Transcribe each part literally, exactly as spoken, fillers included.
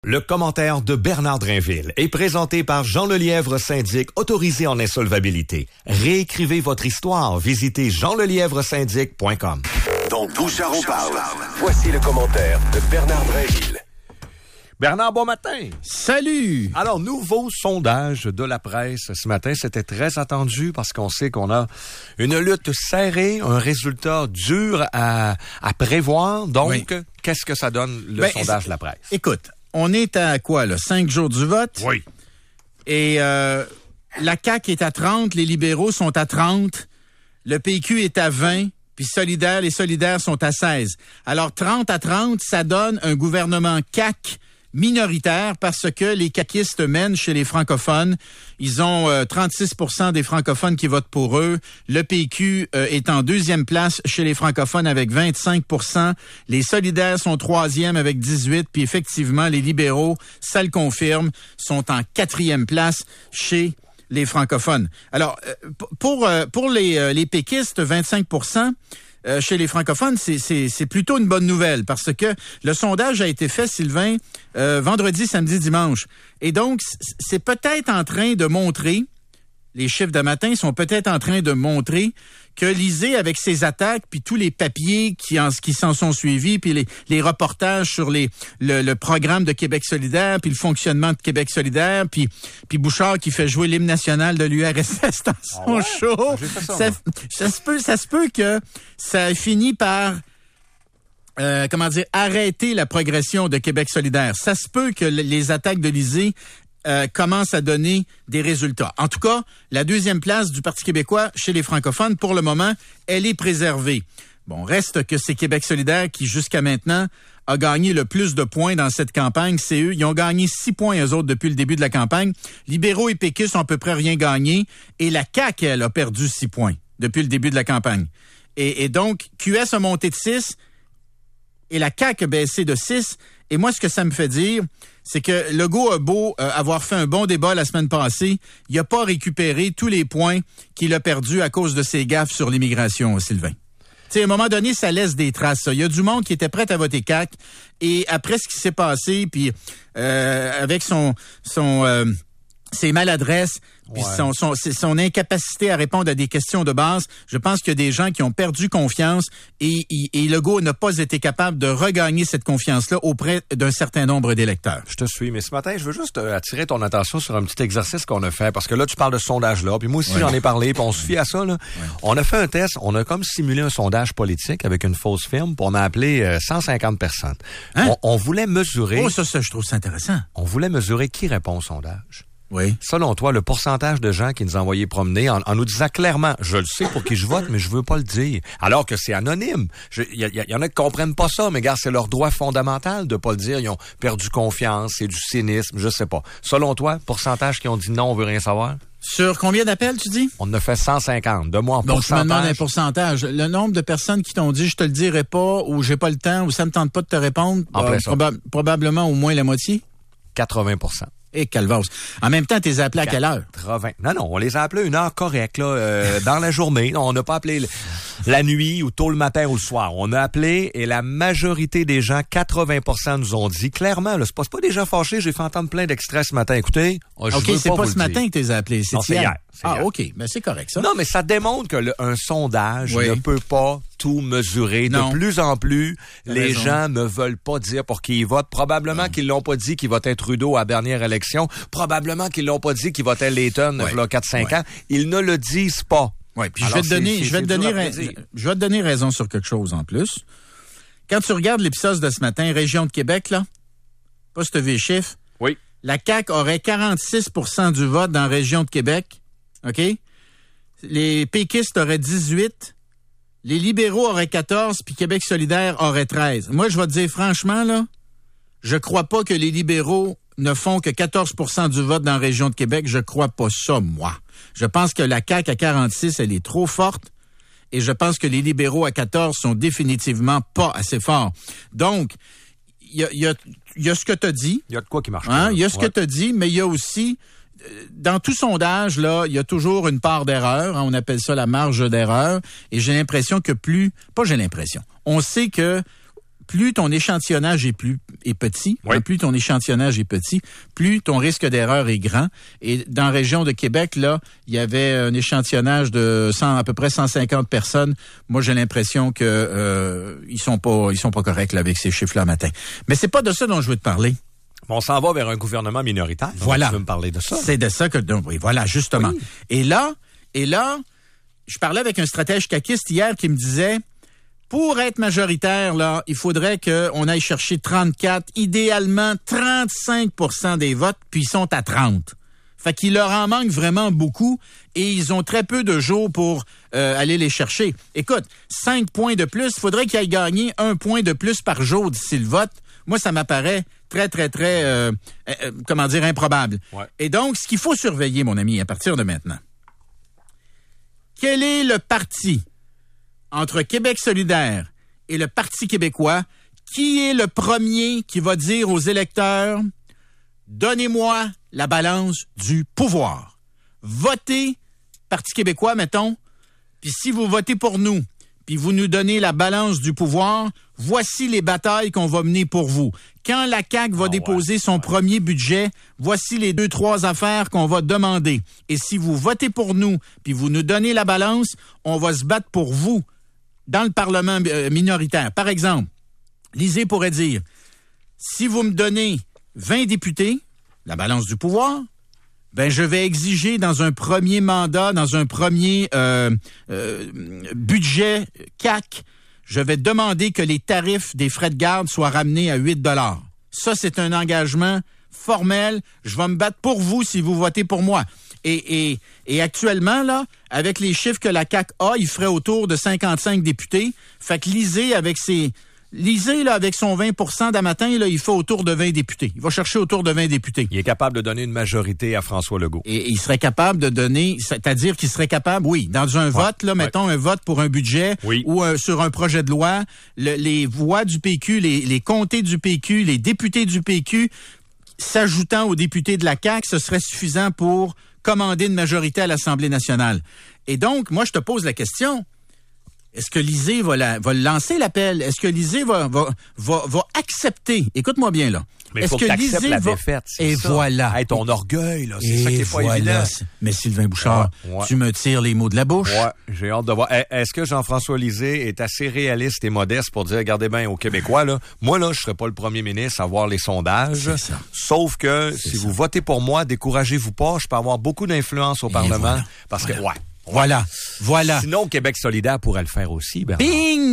Le commentaire de Bernard Drainville est présenté par Jean Lelièvre, syndic autorisé en insolvabilité. Réécrivez votre histoire. Visitez jean lelièvre syndic point com. Dans Bouchard on parle. Voici le commentaire de Bernard Drainville. Bernard, bon matin. Salut. Alors, nouveau sondage de la presse ce matin. C'était très attendu parce qu'on sait qu'on a une lutte serrée, un résultat dur à, à prévoir. Donc, oui. Qu'est-ce que ça donne le ben, sondage de la presse? Écoute, on est à quoi, là? Cinq jours du vote? Oui. Et euh, la C A Q est à trente, les libéraux sont à trente, le P Q est à vingt, puis Solidaire, les solidaires sont à seize. Alors, trente à trente, ça donne un gouvernement C A Q minoritaire parce que les caquistes mènent chez les francophones. Ils ont euh, trente-six pour cent des francophones qui votent pour eux. Le P Q euh, est en deuxième place chez les francophones avec vingt-cinq pour cent. Les solidaires sont troisième avec dix-huit. Puis effectivement, les libéraux, ça le confirme, sont en quatrième place chez les francophones. Alors, euh, pour euh, pour les, euh, les péquistes, vingt-cinq pour cent, Euh, chez les francophones, c'est, c'est, c'est plutôt une bonne nouvelle parce que le sondage a été fait, Sylvain, euh, vendredi, samedi, dimanche. Et donc, c'est peut-être en train de montrer, les chiffres de matin sont peut-être en train de montrer que Lisée, avec ses attaques, puis tous les papiers qui, en, qui s'en sont suivis, puis les, les reportages sur les, le, le programme de Québec solidaire, puis le fonctionnement de Québec solidaire, puis, puis Bouchard qui fait jouer l'hymne national de l'U R S S dans son oh ouais? show. Ça, ça, ça, se peut, ça se peut que ça finit par... Euh, comment dire, arrêter la progression de Québec solidaire. Ça se peut que les attaques de Lisée Euh, commence à donner des résultats. En tout cas, la deuxième place du Parti québécois chez les francophones, pour le moment, elle est préservée. Bon, reste que c'est Québec solidaire qui, jusqu'à maintenant, a gagné le plus de points dans cette campagne. C'est eux. Ils ont gagné six points, eux autres, depuis le début de la campagne. Libéraux et péquistes ont à peu près rien gagné. Et la C A Q, elle, a perdu six points depuis le début de la campagne. Et, et donc, Q S a monté de six et la C A Q a baissé de six. Et moi, ce que ça me fait dire, c'est que Legault a beau euh, avoir fait un bon débat la semaine passée, il n'a pas récupéré tous les points qu'il a perdus à cause de ses gaffes sur l'immigration, Sylvain. Tu sais, à un moment donné, ça laisse des traces. Il y a du monde qui était prêt à voter C A Q, et après ce qui s'est passé, puis euh, avec son son euh, ses maladresses, puis ouais. son, son, son incapacité à répondre à des questions de base, je pense qu'il y a des gens qui ont perdu confiance et, et, et Legault n'a pas été capable de regagner cette confiance-là auprès d'un certain nombre d'électeurs. Je te suis, mais ce matin, je veux juste attirer ton attention sur un petit exercice qu'on a fait, parce que là, tu parles de ce sondage-là, puis moi aussi, ouais. j'en ai parlé, puis on se fie à ça, là. Ouais. On a fait un test, on a comme simulé un sondage politique avec une fausse firme, puis on a appelé euh, cent cinquante personnes. Hein? On, on voulait mesurer... Oh, ça, ça, je trouve ça intéressant. On voulait mesurer qui répond au sondage. Oui. Selon toi, le pourcentage de gens qui nous envoyaient promener en, en nous disant clairement, je le sais pour qui je vote, mais je veux pas le dire. Alors que c'est anonyme. Il y, y, y en a qui comprennent pas ça, mais gars, c'est leur droit fondamental de pas le dire. Ils ont perdu confiance, c'est du cynisme, je sais pas. Selon toi, pourcentage qui ont dit non, on veut rien savoir? Sur combien d'appels, tu dis? On en a fait cent cinquante. De moi en Donc, pourcentage. Donc, tu me demandes un pourcentage. Le nombre de personnes qui t'ont dit, je te le dirai pas, ou j'ai pas le temps, ou ça me tente pas de te répondre, euh, proba- probablement au moins la moitié? quatre-vingts pour cent. Et calvasse. En même temps, t'es appelé à quelle heure? quatre-vingts. Non, non, on les a appelés une heure correcte, là, euh, dans la journée. On n'a pas appelé la nuit ou tôt le matin ou le soir. On a appelé et la majorité des gens, quatre-vingts pour cent nous ont dit clairement, là, c'est pas, c'est pas des gens fâchés, j'ai fait entendre plein d'extraits ce matin. Écoutez, oh, je OK, veux c'est pas, pas vous ce le matin dire. que t'es appelé, c'est, non, c'est hier. hier. C'est ah, hier. OK, ben c'est correct, ça. Non, mais ça démontre que le, un sondage oui. ne peut pas tout mesurer. Non. De plus en plus, T'as les raison. gens ne veulent pas dire pour qui ils votent. Probablement non. qu'ils l'ont pas dit qu'ils votaient Trudeau à la dernière élection. Probablement qu'ils l'ont pas dit qu'ils votaient Layton il y a quatre cinq ouais. ans. Ils ne le disent pas. Oui, puis je vais te donner, c'est, je vais te donner, ra- je vais te donner raison sur quelque chose en plus. Quand tu regardes l'Ipsos de ce matin, Région de Québec, là, pas ce vieux chiffre. Oui. La C A Q aurait quarante-six pour cent du vote dans la Région de Québec. OK? Les péquistes auraient dix-huit. Les libéraux auraient quatorze, puis Québec solidaire aurait treize. Moi, je vais te dire franchement, là, je crois pas que les libéraux ne font que quatorze pour cent du vote dans la Région de Québec. Je crois pas ça, moi. Je pense que la C A Q à quarante-six, elle est trop forte. Et je pense que les libéraux à quatorze sont définitivement pas assez forts. Donc, il y a, y, a, y a ce que tu as dit. Il y a de quoi qui marche hein? pas. Il y a ce ouais. que tu as dit, mais il y a aussi, dans tout sondage, là, il y a toujours une part d'erreur. Hein, on appelle ça la marge d'erreur. Et j'ai l'impression que plus... Pas j'ai l'impression. On sait que plus ton échantillonnage est plus est petit, oui. plus ton échantillonnage est petit, plus ton risque d'erreur est grand. Et dans la région de Québec, là, il y avait un échantillonnage de cent, à peu près cent cinquante personnes. Moi, j'ai l'impression que euh, ils sont pas ils sont pas corrects là, avec ces chiffres-là matin. Mais c'est pas de ça dont je veux te parler. On s'en va vers un gouvernement minoritaire. Voilà. Tu veux me parler de ça? C'est de ça que donc, oui, voilà, justement. Oui. Et là, et là, je parlais avec un stratège caquiste hier qui me disait, pour être majoritaire, là, il faudrait qu'on aille chercher trente-quatre, idéalement trente-cinq pour cent des votes, puis ils sont à trente. Fait qu'il leur en manque vraiment beaucoup et ils ont très peu de jours pour euh, aller les chercher. Écoute, cinq points de plus, il faudrait qu'ils aillent gagner un point de plus par jour d'ici le vote. Moi, ça m'apparaît très, très, très, euh, euh, comment dire, improbable. Ouais. Et donc, ce qu'il faut surveiller, mon ami, à partir de maintenant, quel est le parti entre Québec solidaire et le Parti québécois, qui est le premier qui va dire aux électeurs, donnez-moi la balance du pouvoir. Votez Parti québécois, mettons, puis si vous votez pour nous, puis vous nous donnez la balance du pouvoir, voici les batailles qu'on va mener pour vous. Quand la C A Q va oh, déposer ouais, son ouais. premier budget, voici les deux, trois affaires qu'on va demander. Et si vous votez pour nous, puis vous nous donnez la balance, on va se battre pour vous dans le Parlement minoritaire. Par exemple, Lisée pourrait dire, si vous me donnez vingt députés, la balance du pouvoir, ben je vais exiger dans un premier mandat, dans un premier euh, euh, budget C A Q, je vais demander que les tarifs des frais de garde soient ramenés à huit dollars. Ça, c'est un engagement formel. Je vais me battre pour vous si vous votez pour moi. Et, et, et actuellement, là, avec les chiffres que la C A Q a, il ferait autour de cinquante-cinq députés. Fait que Lisée, avec ses... Lisée, là, avec son vingt pour cent d'un matin, là, il fait autour de vingt députés. Il va chercher autour de vingt députés. Il est capable de donner une majorité à François Legault. Et il serait capable de donner, c'est-à-dire qu'il serait capable, oui, dans un ouais, vote, là, ouais. mettons un vote pour un budget oui. ou un, sur un projet de loi, le, les voix du P Q, les, les comtés du P Q, les députés du P Q, s'ajoutant aux députés de la C A Q, ce serait suffisant pour commander une majorité à l'Assemblée nationale. Et donc, moi, je te pose la question. Est-ce que Lisée va, la, va lancer l'appel? Est-ce que Lisée va, va, va, va accepter? Écoute-moi bien, là. Mais il faut que, que Lisée la va... défaite, c'est Et ça. voilà. Hey, ton orgueil, là, c'est Et ça qui est pas voilà. évident. Mais Sylvain Bouchard, ouais, ouais. tu me tires les mots de la bouche. Ouais, j'ai hâte de voir. Est-ce que Jean-François Lisée est assez réaliste et modeste pour dire, regardez bien, aux Québécois, là, moi, là, je serais pas le premier ministre à voir les sondages. C'est ça. Sauf que c'est si ça. Vous votez pour moi, découragez-vous pas, je peux avoir beaucoup d'influence au Et Parlement. Voilà. Parce voilà. que, ouais. Voilà, voilà. Sinon, Québec solidaire pourrait le faire aussi, Bernard.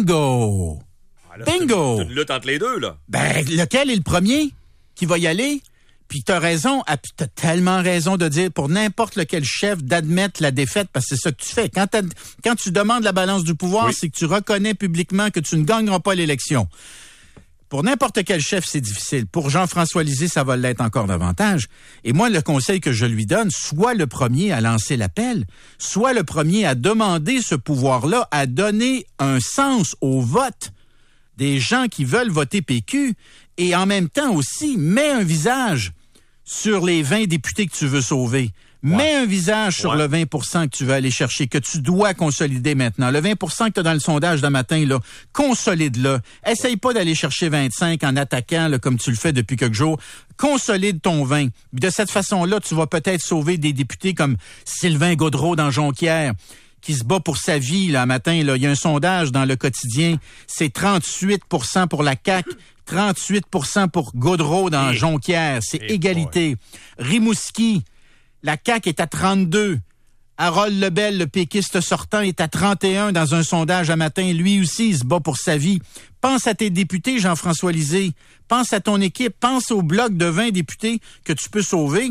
Bingo! Ah, là, Bingo! C'est une lutte entre les deux, là. Ben, lequel est le premier qui va y aller? Puis t'as raison, t'as tellement raison de dire pour n'importe lequel chef d'admettre la défaite, parce que c'est ça que tu fais. Quand, quand tu demandes la balance du pouvoir, oui. c'est que tu reconnais publiquement que tu ne gagneras pas l'élection. Pour n'importe quel chef, c'est difficile. Pour Jean-François Lisée, ça va l'être encore davantage. Et moi, le conseil que je lui donne, soit le premier à lancer l'appel, soit le premier à demander ce pouvoir-là, à donner un sens au vote des gens qui veulent voter P Q, et en même temps aussi, mets un visage sur les vingt députés que tu veux sauver. Ouais. Mets un visage sur ouais. le vingt pour cent que tu veux aller chercher, que tu dois consolider maintenant. Le vingt pour cent que tu as dans le sondage d'un matin, là, consolide-le. Essaye pas d'aller chercher vingt-cinq en attaquant, là, comme tu le fais depuis quelques jours. Consolide ton vingt. De cette façon-là, tu vas peut-être sauver des députés comme Sylvain Gaudreault dans Jonquière, qui se bat pour sa vie, là, matin, là. Il y a un sondage dans le quotidien. C'est trente-huit pour cent pour la C A Q, trente-huit pour cent pour Gaudreault dans Et... Jonquière. C'est Et égalité. Boy. Rimouski, la C A Q est à trente-deux. Harold Lebel, le péquiste sortant, est à trente et un dans un sondage à matin. Lui aussi, il se bat pour sa vie. Pense à tes députés, Jean-François Lisée. Pense à ton équipe. Pense au bloc de vingt députés que tu peux sauver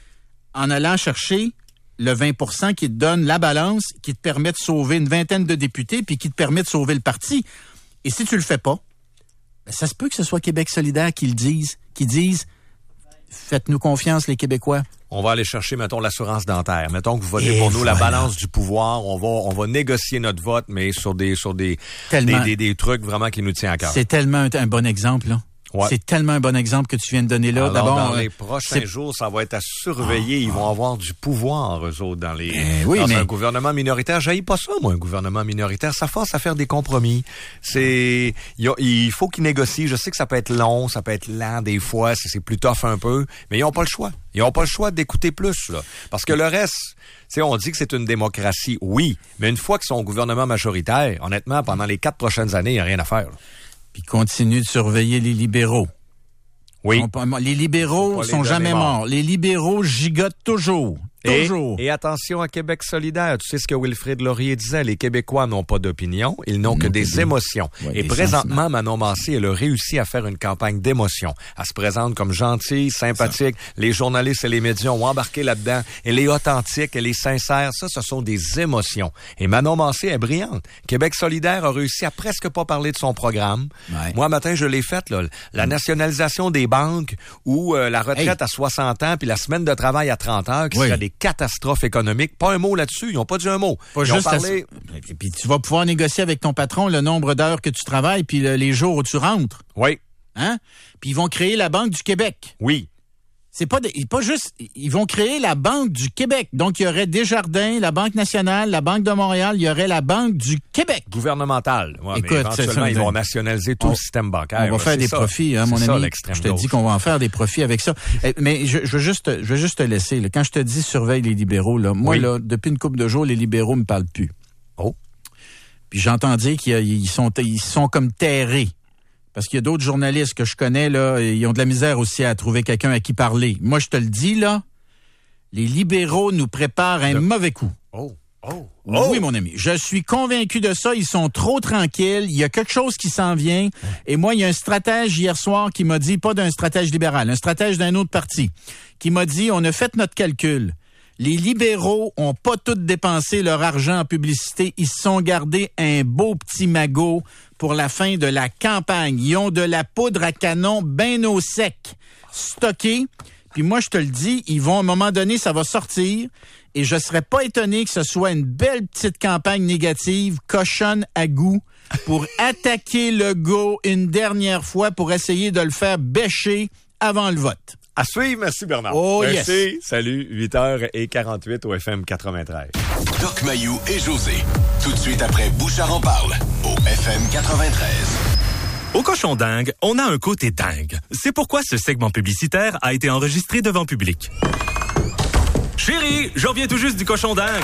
en allant chercher le vingt pour cent qui te donne la balance, qui te permet de sauver une vingtaine de députés puis qui te permet de sauver le parti. Et si tu le fais pas, ben ça se peut que ce soit Québec solidaire qui le dise, qui disent « Faites-nous confiance, les Québécois ». On va aller chercher, mettons, l'assurance dentaire. Mettons que vous votez Et pour nous voilà. la balance du pouvoir. On va, on va négocier notre vote, mais sur des, sur des, des, des, des trucs vraiment qui nous tiennent à cœur. C'est tellement un, un bon exemple, là. Ouais. C'est tellement un bon exemple que tu viens de donner là. Alors, D'abord, dans euh, les prochains c'est... jours, ça va être à surveiller. Ils vont avoir du pouvoir, eux autres, dans les Eh oui, dans mais... un gouvernement minoritaire. J'haïs pas ça, moi, un gouvernement minoritaire. Ça force à faire des compromis. C'est, il, y a, il faut qu'ils négocient. Je sais que ça peut être long, ça peut être lent des fois, c'est, c'est plus tough un peu, mais ils ont pas le choix. Ils ont pas le choix d'écouter plus, là. Parce que le reste, tu sais, on dit que c'est une démocratie, oui, mais une fois qu'ils sont au gouvernement majoritaire, honnêtement, pendant les quatre prochaines années, il n'y a rien à faire, là. Puis continue de surveiller les libéraux. Oui. On, les libéraux les sont jamais morts. morts. Les libéraux gigotent toujours. Et, Toujours. et attention à Québec solidaire. Tu sais ce que Wilfrid Laurier disait, les Québécois n'ont pas d'opinion, ils n'ont que des émotions. Ouais, et des présentement, sentiments. Manon Massé, elle a réussi à faire une campagne d'émotions. Elle se présente comme gentille, sympathique. Ça. Les journalistes et les médias ont embarqué là-dedans. Elle est authentique, elle est sincère. Ça, ce sont des émotions. Et Manon Massé est brillante. Québec solidaire a réussi à presque pas parler de son programme. Ouais. Moi, matin, je l'ai faite, là. La nationalisation des banques ou euh, la retraite hey. à soixante ans puis la semaine de travail à trente heures qui oui. serait des catastrophes économiques. Pas un mot là-dessus. Ils n'ont pas dit un mot. Pas Ils juste ont parlé... à... Puis tu vas pouvoir négocier avec ton patron le nombre d'heures que tu travailles puis le, les jours où tu rentres. Oui. Hein? Puis ils vont créer la Banque du Québec. Oui. C'est pas, de, pas juste... Ils vont créer la Banque du Québec. Donc, il y aurait Desjardins, la Banque nationale, la Banque de Montréal. Il y aurait la Banque du Québec. Gouvernementale. Ouais, Écoute, mais éventuellement, ça, ils vont nationaliser tout on, le système bancaire. On va ouais, faire des ça. profits, hein, mon c'est ami. Ça, l'extrême je te gauche. dis qu'on va en faire des profits avec ça. Mais je, je veux juste, je veux juste te laisser. Là. Quand je te dis surveille les libéraux, là, moi, oui. là, depuis une couple de jours, les libéraux me parlent plus. Oh. Puis j'entends dire qu'ils sont, ils sont comme terrés. Parce qu'il y a d'autres journalistes que je connais, là, ils ont de la misère aussi à trouver quelqu'un à qui parler. Moi, je te le dis, là, les libéraux nous préparent un de... mauvais coup. Oh, oh, oh. Oui, mon ami. Je suis convaincu de ça. Ils sont trop tranquilles. Il y a quelque chose qui s'en vient. Et moi, il y a un stratège hier soir qui m'a dit, pas d'un stratège libéral, un stratège d'un autre parti, qui m'a dit, on a fait notre calcul. Les libéraux ont pas tout dépensé leur argent en publicité. Ils se sont gardés un beau petit magot pour la fin de la campagne. Ils ont de la poudre à canon ben au sec, stockée. Puis moi, je te le dis, ils vont, à un moment donné, ça va sortir. Et je serais pas étonné que ce soit une belle petite campagne négative, cochonne à goût, pour attaquer le go une dernière fois pour essayer de le faire bêcher avant le vote. À suivre, merci Bernard. Oh merci. Yes. Salut, huit heures quarante-huit au F M quatre-vingt-treize. Doc Mayou et José, tout de suite après Bouchard en parle, au F M quatre-vingt-treize. Au Cochon Dingue, on a un côté dingue. C'est pourquoi ce segment publicitaire a été enregistré devant public. Chérie, je reviens tout juste du Cochon Dingue.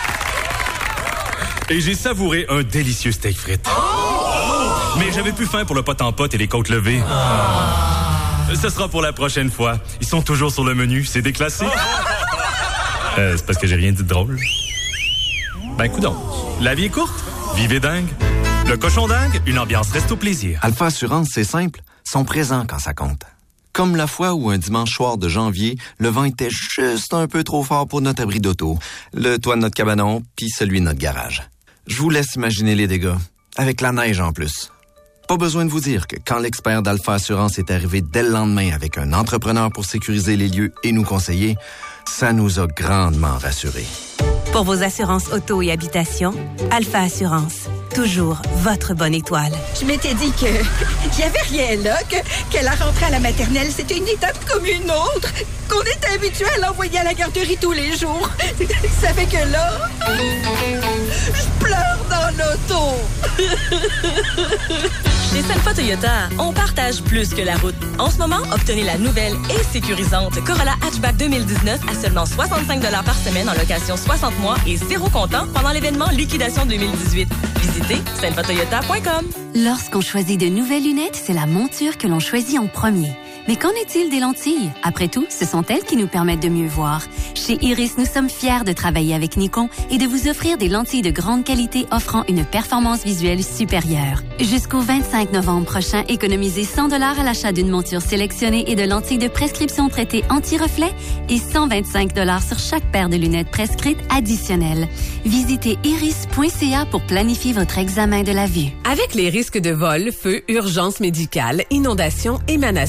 Et j'ai savouré un délicieux steak frites. Oh! Mais j'avais plus faim pour le pot en pot et les côtes levées. Oh! Ce sera pour la prochaine fois. Ils sont toujours sur le menu, c'est déclassé. Euh, c'est parce que j'ai rien dit de drôle. Ben, coudonc. La vie est courte. Vivez dingue. Le Cochon Dingue, une ambiance reste au plaisir. Alpha Assurance, c'est simple. Sont présents quand ça compte. Comme la fois où un dimanche soir de janvier, le vent était juste un peu trop fort pour notre abri d'auto, le toit de notre cabanon, puis celui de notre garage. Je vous laisse imaginer les dégâts. Avec la neige en plus. Pas besoin de vous dire que quand l'expert d'Alpha Assurance est arrivé dès le lendemain avec un entrepreneur pour sécuriser les lieux et nous conseiller, ça nous a grandement rassurés. Pour vos assurances auto et habitation, Alpha Assurance. Toujours votre bonne étoile. Je m'étais dit que qu'il y avait rien là, que, que la rentrée à la maternelle, c'était une étape comme une autre, qu'on était habitué à l'envoyer à la garderie tous les jours. Ça fait que là, je pleure dans l'auto. Chez Selfa Toyota, on partage plus que la route. En ce moment, obtenez la nouvelle et sécurisante Corolla Hatchback deux mille dix-neuf à seulement soixante-cinq dollars par semaine en location soixante mois et zéro comptant pendant l'événement Liquidation deux mille dix-huit. Visitez selfa toyota point com. Lorsqu'on choisit de nouvelles lunettes, c'est la monture que l'on choisit en premier. Mais qu'en est-il des lentilles? Après tout, ce sont elles qui nous permettent de mieux voir. Chez Iris, nous sommes fiers de travailler avec Nikon et de vous offrir des lentilles de grande qualité offrant une performance visuelle supérieure. Jusqu'au vingt-cinq novembre prochain, économisez cent dollars à l'achat d'une monture sélectionnée et de lentilles de prescription traitées anti-reflet et cent vingt-cinq dollars sur chaque paire de lunettes prescrites additionnelles. Visitez iris point c a pour planifier votre examen de la vue. Avec les risques de vol, feu, urgence médicale, inondation, émanation de gaz,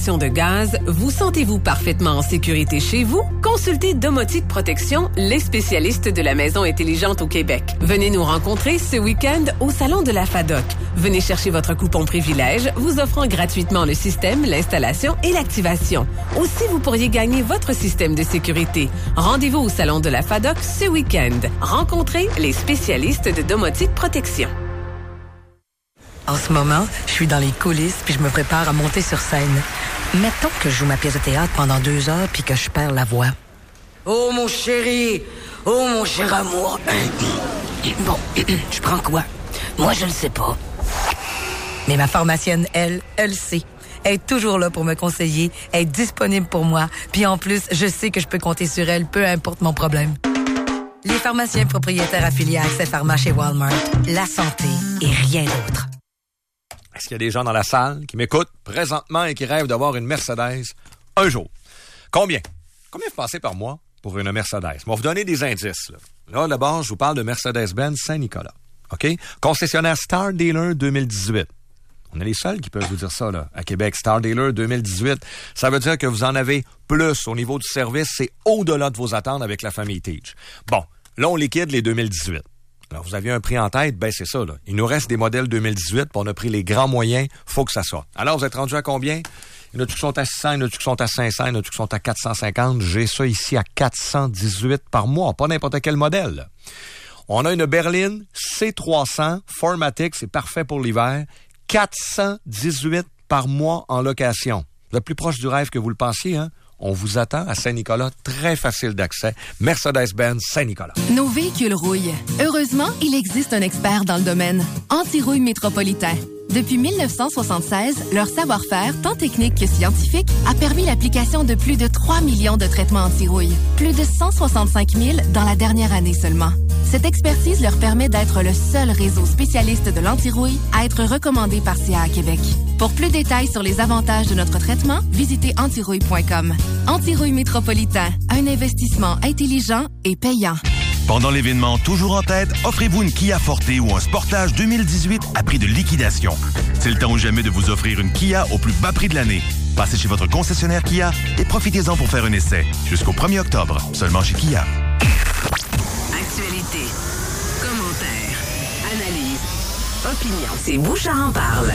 base, vous sentez-vous parfaitement en sécurité chez vous? Consultez Domotique Protection, les spécialistes de la maison intelligente au Québec. Venez nous rencontrer ce week-end au Salon de la FADOC. Venez chercher votre coupon privilège, vous offrant gratuitement le système, l'installation et l'activation. Aussi, vous pourriez gagner votre système de sécurité. Rendez-vous au Salon de la FADOC ce week-end. Rencontrez les spécialistes de Domotique Protection. En ce moment, je suis dans les coulisses puis je me prépare à monter sur scène. Mettons que je joue ma pièce de théâtre pendant deux heures puis que je perds la voix. Oh, mon chéri! Oh, mon cher amour! Bon, je prends quoi? Moi, je le sais pas. Mais ma pharmacienne, elle, elle sait. Elle est toujours là pour me conseiller, elle est disponible pour moi. Puis en plus, je sais que je peux compter sur elle, peu importe mon problème. Les pharmaciens propriétaires affiliés à Accès Pharma chez Walmart. La santé et rien d'autre. Est-ce qu'il y a des gens dans la salle qui m'écoutent présentement et qui rêvent d'avoir une Mercedes un jour? Combien? Combien vous passez par mois pour une Mercedes? On va vous donner des indices. Là, là d'abord, je vous parle de Mercedes-Benz Saint-Nicolas. OK? Concessionnaire Star Dealer deux mille dix-huit. On est les seuls qui peuvent vous dire ça, là, à Québec. Star Dealer deux mille dix-huit. Ça veut dire que vous en avez plus au niveau du service. C'est au-delà de vos attentes avec la famille Teach. Bon, là, on liquide les deux mille dix-huit. Alors, vous aviez un prix en tête, ben c'est ça, là. Il nous reste des modèles deux mille dix-huit, puis on a pris les grands moyens, faut que ça sorte. Alors, vous êtes rendu à combien? Il y en a qui sont à six cents, il y en a qui sont à cinq cents, il y en a qui sont à quatre cent cinquante. J'ai ça ici à quatre cent dix-huit par mois, pas n'importe quel modèle, là. On a une berline C trois cents, Formatic, c'est parfait pour l'hiver. quatre cent dix-huit par mois en location. Vous êtes plus proche du rêve que vous le pensiez, hein? On vous attend à Saint-Nicolas, très facile d'accès. Mercedes-Benz Saint-Nicolas. Nos véhicules rouillent. Heureusement, il existe un expert dans le domaine. Anti-rouille Métropolitain. Depuis mille neuf cent soixante-seize, leur savoir-faire, tant technique que scientifique, a permis l'application de plus de trois millions de traitements anti-rouille. Plus de cent soixante-cinq mille dans la dernière année seulement. Cette expertise leur permet d'être le seul réseau spécialiste de l'anti-rouille à être recommandé par C A A Québec. Pour plus de détails sur les avantages de notre traitement, visitez antirouille point com. Anti-rouille Métropolitain, un investissement intelligent et payant. Pendant l'événement Toujours en tête, offrez-vous une Kia Forte ou un Sportage deux mille dix-huit à prix de liquidation. C'est le temps ou jamais de vous offrir une Kia au plus bas prix de l'année. Passez chez votre concessionnaire Kia et profitez-en pour faire un essai. Jusqu'au premier octobre, seulement chez Kia. Actualité, commentaires, analyse, opinion. C'est Bouchard en parle.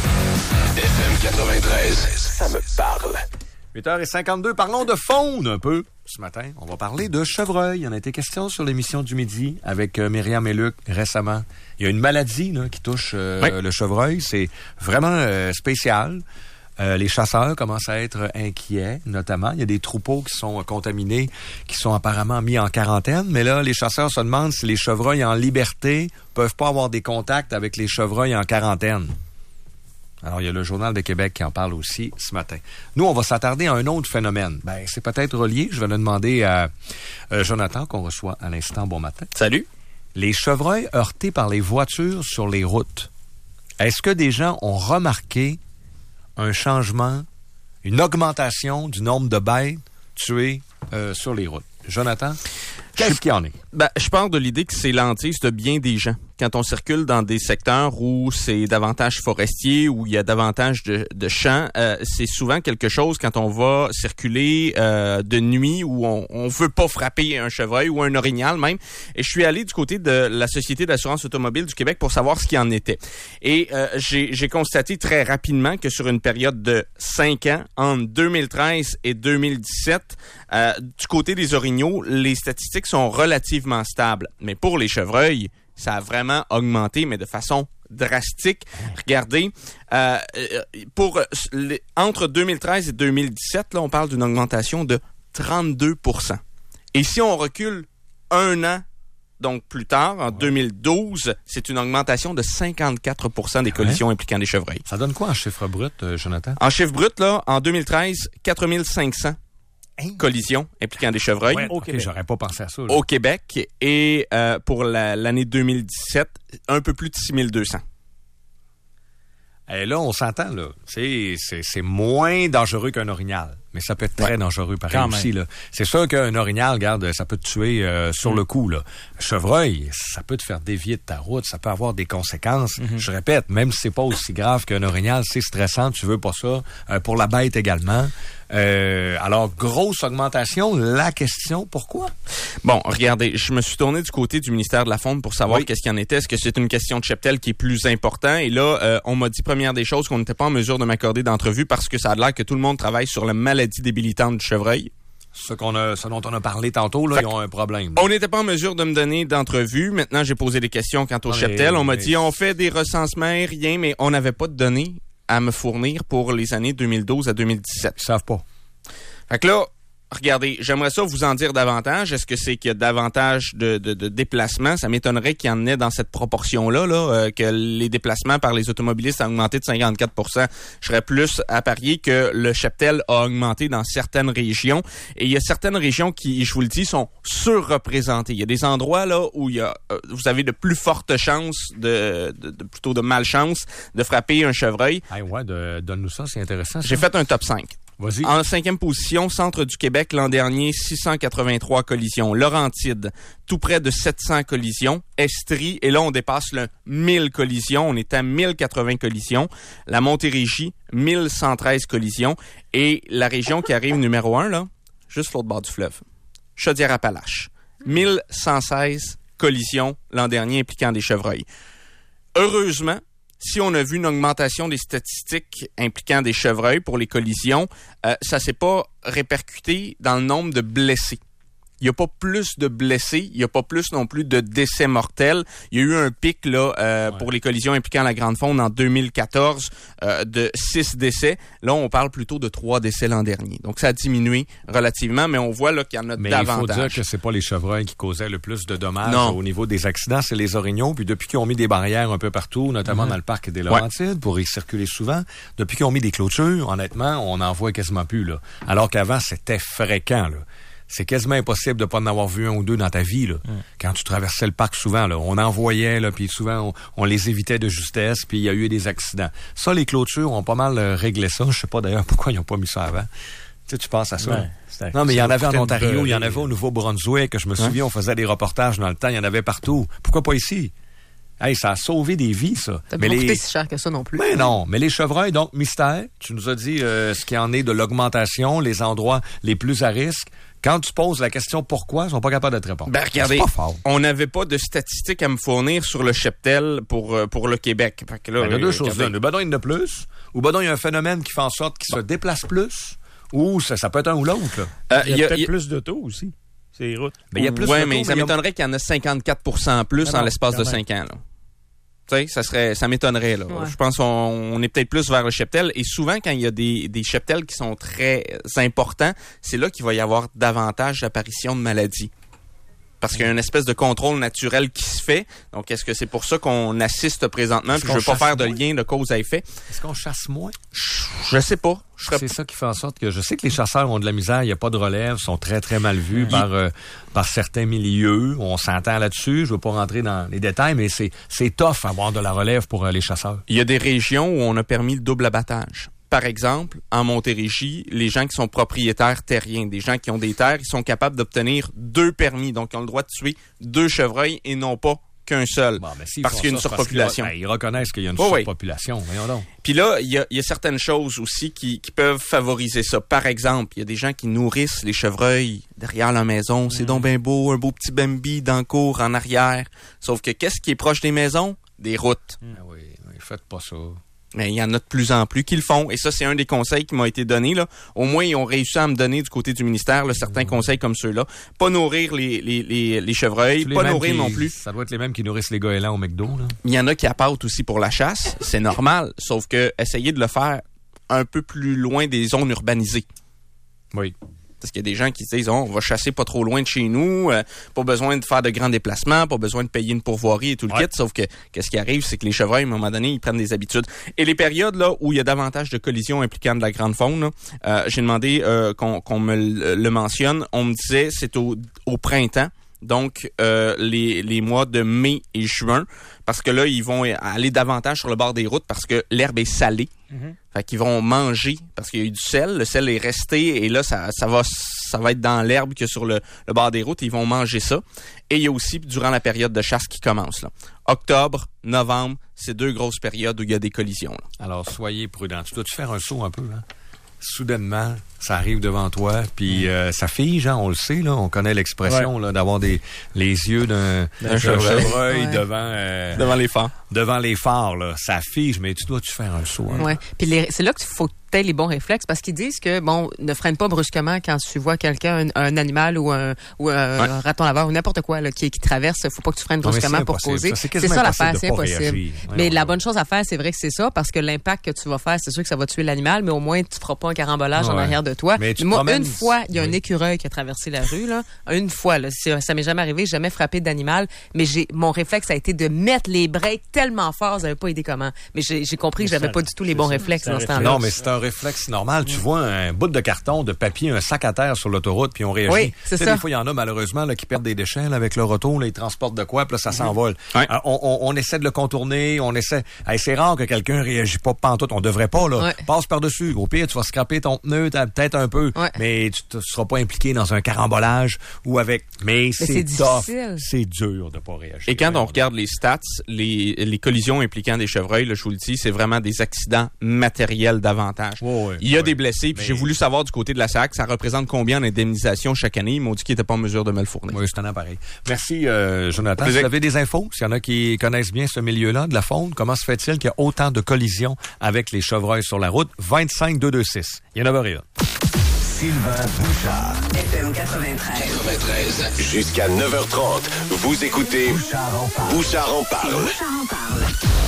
F M quatre-vingt-treize, ça me parle. huit heures cinquante-deux, parlons de faune un peu. Ce matin, on va parler de chevreuil. Il y en a été question sur l'émission du midi avec euh, Myriam et Luc récemment. Il y a une maladie là, qui touche euh, oui. le chevreuil. C'est vraiment euh, spécial. Euh, les chasseurs commencent à être inquiets, notamment. Il y a des troupeaux qui sont euh, contaminés, qui sont apparemment mis en quarantaine. Mais là, les chasseurs se demandent si les chevreuils en liberté peuvent pas avoir des contacts avec les chevreuils en quarantaine. Alors, il y a le Journal de Québec qui en parle aussi ce matin. Nous, on va s'attarder à un autre phénomène. Ben, c'est peut-être relié. Je vais le demander à euh, Jonathan, qu'on reçoit à l'instant. Bon matin. Salut. Les chevreuils heurtés par les voitures sur les routes. Est-ce que des gens ont remarqué un changement, une augmentation du nombre de bêtes tuées euh, sur les routes? Jonathan, qu'est-ce qu'il y en est? Ben, je pars de l'idée que c'est l'hantise de bien des gens. Quand on circule dans des secteurs où c'est davantage forestier, où il y a davantage de, de champs, euh, c'est souvent quelque chose quand on va circuler euh, de nuit où on, on veut pas frapper un chevreuil ou un orignal même. Et je suis allé du côté de la Société d'assurance automobile du Québec pour savoir ce qu'il en était. Et euh, j'ai, j'ai constaté très rapidement que sur une période de cinq ans, entre deux mille treize et deux mille dix-sept, euh, du côté des orignaux, les statistiques sont relativement stables. Mais pour les chevreuils, ça a vraiment augmenté, mais de façon drastique. Regardez, euh, pour les, entre deux mille treize et deux mille dix-sept, là, on parle d'une augmentation de trente-deux pour cent. Et si on recule un an, donc plus tard, en ouais. deux mille douze, c'est une augmentation de cinquante-quatre pour cent des collisions ouais. impliquant des chevreuils. Ça donne quoi en chiffre brut, euh, Jonathan? En chiffre brut, là, en deux mille treize, quatre mille cinq cents. Hein? Collisions impliquant des chevreuils ouais, au okay, Québec. J'aurais pas pensé à ça. Là. Au Québec. Et euh, pour la, l'année deux mille dix-sept, un peu plus de six mille deux cents. Et là, on s'entend, là. C'est, c'est, c'est moins dangereux qu'un orignal. mais ça peut être très ouais. dangereux pareil Quand aussi. Là. C'est sûr qu'un orignal, regarde, ça peut te tuer euh, sur mm. le coup. Là. Un chevreuil, ça peut te faire dévier de ta route, ça peut avoir des conséquences. Mm-hmm. Je répète, même si c'est pas aussi grave qu'un orignal, c'est stressant, tu veux pas ça. Euh, pour la bête également. Euh, alors, grosse augmentation. La question, pourquoi? Bon, regardez, je me suis tourné du côté du ministère de la Faune pour savoir oui. qu'est-ce qu'il en était. Est-ce que c'est une question de cheptel qui est plus important? Et là, euh, on m'a dit, première des choses, qu'on n'était pas en mesure de m'accorder d'entrevue parce que ça a l'air que tout le monde travaille sur la maladie débilitante du chevreuil. Ce, qu'on a, ce dont on a parlé tantôt, là, fait ils ont un problème. On n'était pas en mesure de me donner d'entrevue. Maintenant, j'ai posé des questions quant au ah, cheptel. Mais, on m'a mais... dit, on fait des recensements aériens, mais on n'avait pas de données à me fournir pour les années deux mille douze à deux mille dix-sept. Ils savent pas. Fait que là, regardez, j'aimerais ça vous en dire davantage. Est-ce que c'est qu'il y a davantage de, de, de déplacements? Ça m'étonnerait qu'il y en ait dans cette proportion-là, là, euh, que les déplacements par les automobilistes ont augmenté de cinquante-quatre pour cent. Je serais plus à parier que le cheptel a augmenté dans certaines régions. Et il y a certaines régions qui, je vous le dis, sont surreprésentées. Il y a des endroits là où il y a, euh, vous avez de plus fortes chances, de, de, de plutôt de malchance, de frapper un chevreuil. Ah ouais, de, donne-nous ça, c'est intéressant. Ça. J'ai fait un top cinq. Vas-y. En cinquième position, centre du Québec, l'an dernier, six cent quatre-vingt-trois collisions. Laurentides, tout près de sept cents collisions. Estrie, et là, on dépasse le mille collisions. On est à mille quatre-vingts collisions. La Montérégie, mille cent treize collisions. Et la région qui arrive numéro un, là, juste l'autre bord du fleuve, Chaudière-Appalaches, mille cent seize collisions l'an dernier impliquant des chevreuils. Heureusement, si on a vu une augmentation des statistiques impliquant des chevreuils pour les collisions, euh, ça s'est pas répercuté dans le nombre de blessés. Il n'y a pas plus de blessés, il n'y a pas plus non plus de décès mortels. Il y a eu un pic là euh, ouais. pour les collisions impliquant la Grande Faune en deux mille quatorze euh, de six décès. Là, on parle plutôt de trois décès l'an dernier. Donc, ça a diminué relativement, mais on voit là qu'il y en a mais davantage. Mais il faut dire que c'est pas les chevreuils qui causaient le plus de dommages non. au niveau des accidents, c'est les orignaux. Puis depuis qu'ils ont mis des barrières un peu partout, notamment mm-hmm. dans le parc des Laurentides, ouais. pour y circuler souvent, depuis qu'ils ont mis des clôtures, honnêtement, on n'en voit quasiment plus. Là. Alors qu'avant, c'était fréquent. Là. C'est quasiment impossible de pas en avoir vu un ou deux dans ta vie, là. Mm. Quand tu traversais le parc souvent, là, on en voyait, là, puis souvent, on, on les évitait de justesse, puis il y a eu des accidents. Ça, les clôtures ont pas mal euh, réglé ça. Je sais pas d'ailleurs pourquoi ils ont pas mis ça avant. Tu sais, tu penses à ça? Ouais, non, mais il y en avait en Ontario, il y en avait au Nouveau-Brunswick. Je me souviens, ouais. on faisait des reportages dans le temps, il y en avait partout. Pourquoi pas ici? Hey, ça a sauvé des vies, ça. Ça n'a pas coûté si cher que ça non plus. Mais non, mais les chevreuils, donc, mystère. Tu nous as dit euh, ce qui en est de l'augmentation, les endroits les plus à risque. Quand tu poses la question pourquoi, ils sont pas capables de te répondre. Ben, regardez, on n'avait pas de statistiques à me fournir sur le cheptel pour, euh, pour le Québec. Fait que là, ben, il y a deux euh, choses là. Le bedon de plus, ou bedon, il y a un phénomène qui fait en sorte qu'il bon. se déplace plus, ou ça, ça peut être un ou l'autre. Là. Euh, il y a, y a peut-être y a... plus d'autos aussi. C'est les routes. Ben, il y a plus ouais, mais ça m'étonnerait a... qu'il y en a cinquante-quatre pour cent en plus ah non, en l'espace de cinq ans. Là. Tu sais, ça serait, ça m'étonnerait, là. Ouais. Je pense qu'on on est peut-être plus vers le cheptel. Et souvent, quand il y a des, des cheptels qui sont très importants, c'est là qu'il va y avoir davantage d'apparition de maladies. Parce qu'il y a une espèce de contrôle naturel qui se fait. Donc, est-ce que c'est pour ça qu'on assiste présentement? Puis je veux pas faire de lien de cause à effet. Est-ce qu'on chasse moins? Je, je sais pas. Je serais... C'est ça qui fait en sorte que je sais que les chasseurs ont de la misère. Il n'y a pas de relève. Sont très, très mal vus mmh. par, euh, par certains milieux. On s'entend là-dessus. Je veux pas rentrer dans les détails, mais c'est, c'est tough avoir de la relève pour euh, les chasseurs. Il y a des régions où on a permis le double abattage. Par exemple, en Montérégie, les gens qui sont propriétaires terriens, des gens qui ont des terres, ils sont capables d'obtenir deux permis. Donc, ils ont le droit de tuer deux chevreuils et non pas qu'un seul. Bon, ben, parce qu'il y a une ça, surpopulation. Ben, ils reconnaissent qu'il y a une oh, surpopulation. Oui. Voyons donc. Puis là, il y a, y a certaines choses aussi qui, qui peuvent favoriser ça. Par exemple, il y a des gens qui nourrissent les chevreuils derrière leur maison. Mmh. C'est donc bien beau, un beau petit Bambi dans le cour, en arrière. Sauf que qu'est-ce qui est proche des maisons? Des routes. Mmh. Ah oui, oui, faites pas ça. Mais il y en a de plus en plus qui le font. Et ça, c'est un des conseils qui m'a été donné. Là. Au moins, ils ont réussi à me donner du côté du ministère là, certains mmh. conseils comme ceux-là. Pas nourrir les, les, les, les chevreuils, pas nourrir qui, non plus. Ça doit être les mêmes qui nourrissent les goélands au McDo. Là. Il y en a qui appâtent aussi pour la chasse. C'est normal. Sauf que essayer de le faire un peu plus loin des zones urbanisées. Oui. Parce qu'il y a des gens qui disent, oh, on va chasser pas trop loin de chez nous, euh, pas besoin de faire de grands déplacements, pas besoin de payer une pourvoirie et tout le ouais. kit. Sauf que, qu'est-ce qui arrive, c'est que les chevreuils, à un moment donné, ils prennent des habitudes. Et les périodes là où il y a davantage de collisions impliquant de la grande faune, là, euh, j'ai demandé euh, qu'on, qu'on me le, le mentionne. On me disait, c'est au, au printemps. donc euh, les, les mois de mai et juin, parce que là, ils vont aller davantage sur le bord des routes parce que l'herbe est salée. Mm-hmm. Fait qu'ils vont manger parce qu'il y a eu du sel. Le sel est resté et là, ça, ça va ça va être dans l'herbe que sur le, le bord des routes. Ils vont manger ça. Et il y a aussi, durant la période de chasse qui commence, là. Octobre, novembre, c'est deux grosses périodes où il y a des collisions. Là. Alors, soyez prudents. Tu dois-tu faire un saut un peu, hein? Soudainement, ça arrive devant toi, puis euh, ça fige, hein, on le sait, là, on connaît l'expression, ouais. là, d'avoir des les yeux d'un, d'un chevreuil, chevreuil ouais. devant euh, devant les phares. Devant les phares, là, ça fige, mais tu dois-tu faire un saut. Hein? Ouais. Puis les, c'est là qu'il faut t'aies les bons réflexes parce qu'ils disent que bon, ne freine pas brusquement quand tu vois quelqu'un, un, un animal ou un ou un ouais. raton laveur ou n'importe quoi là, qui, qui traverse, faut pas que tu freines brusquement non, pour causer. Ça, c'est, c'est ça l'affaire, c'est impossible. Ouais, mais ouais, la ouais. bonne chose à faire, c'est vrai que c'est ça, parce que l'impact que tu vas faire, c'est sûr que ça va tuer l'animal, mais au moins tu feras pas un carambolage ouais. en arrière de toi. Mais moi, promènes... une fois, il y a oui. un écureuil qui a traversé la rue là, une fois là, ça m'est jamais arrivé, j'ai jamais frappé d'animal, mais j'ai mon réflexe a été de mettre les breaks tellement fort, j'avais pas idée comment. Mais j'ai, j'ai compris que j'avais pas du tout les bons réflexes dans ce temps-là. Non, mais c'est un réflexe normal. Tu vois un bout de carton, de papier, un sac à terre sur l'autoroute, puis on réagit. Oui, c'est tu sais, ça. Des fois, il y en a malheureusement là, qui perdent des déchets là, avec leur auto, là, ils transportent de quoi, puis là, ça mm-hmm. s'envole. Ouais. Alors, on, on, on essaie de le contourner, on essaie... Hey, c'est rare que quelqu'un réagit pas pantoute, on devrait pas, là. Ouais. Passe par-dessus. Au pire, tu vas scraper ton pneu, peut-être un peu, ouais. mais tu ne seras pas impliqué dans un carambolage ou avec... Mais, mais c'est, c'est difficile. C'est dur de pas réagir. Et quand on regarde les stats, les, les collisions impliquant des chevreuils, là, je vous le dis, c'est vraiment des accidents matériels davantage. Oh, ouais, il y a ouais. des blessés, puis mais... j'ai voulu savoir du côté de la S A C, ça représente combien d'indemnisation chaque année. Ils m'ont dit qu'ils n'étaient pas en mesure de me le fournir. Oui, c'est un appareil. Merci, euh, Jonathan. Vous avez des infos? S'il y en a qui connaissent bien ce milieu-là de la faune, comment se fait-il qu'il y a autant de collisions avec les chevreuils sur la route? vingt-cinq deux deux six. Il y en a rien. Sylvain Bouchard. F M quatre-vingt-treize. quatre-vingt-treize. Jusqu'à neuf heures trente. Vous écoutez Bouchard en parle. Bouchard en parle. Bouchard en parle.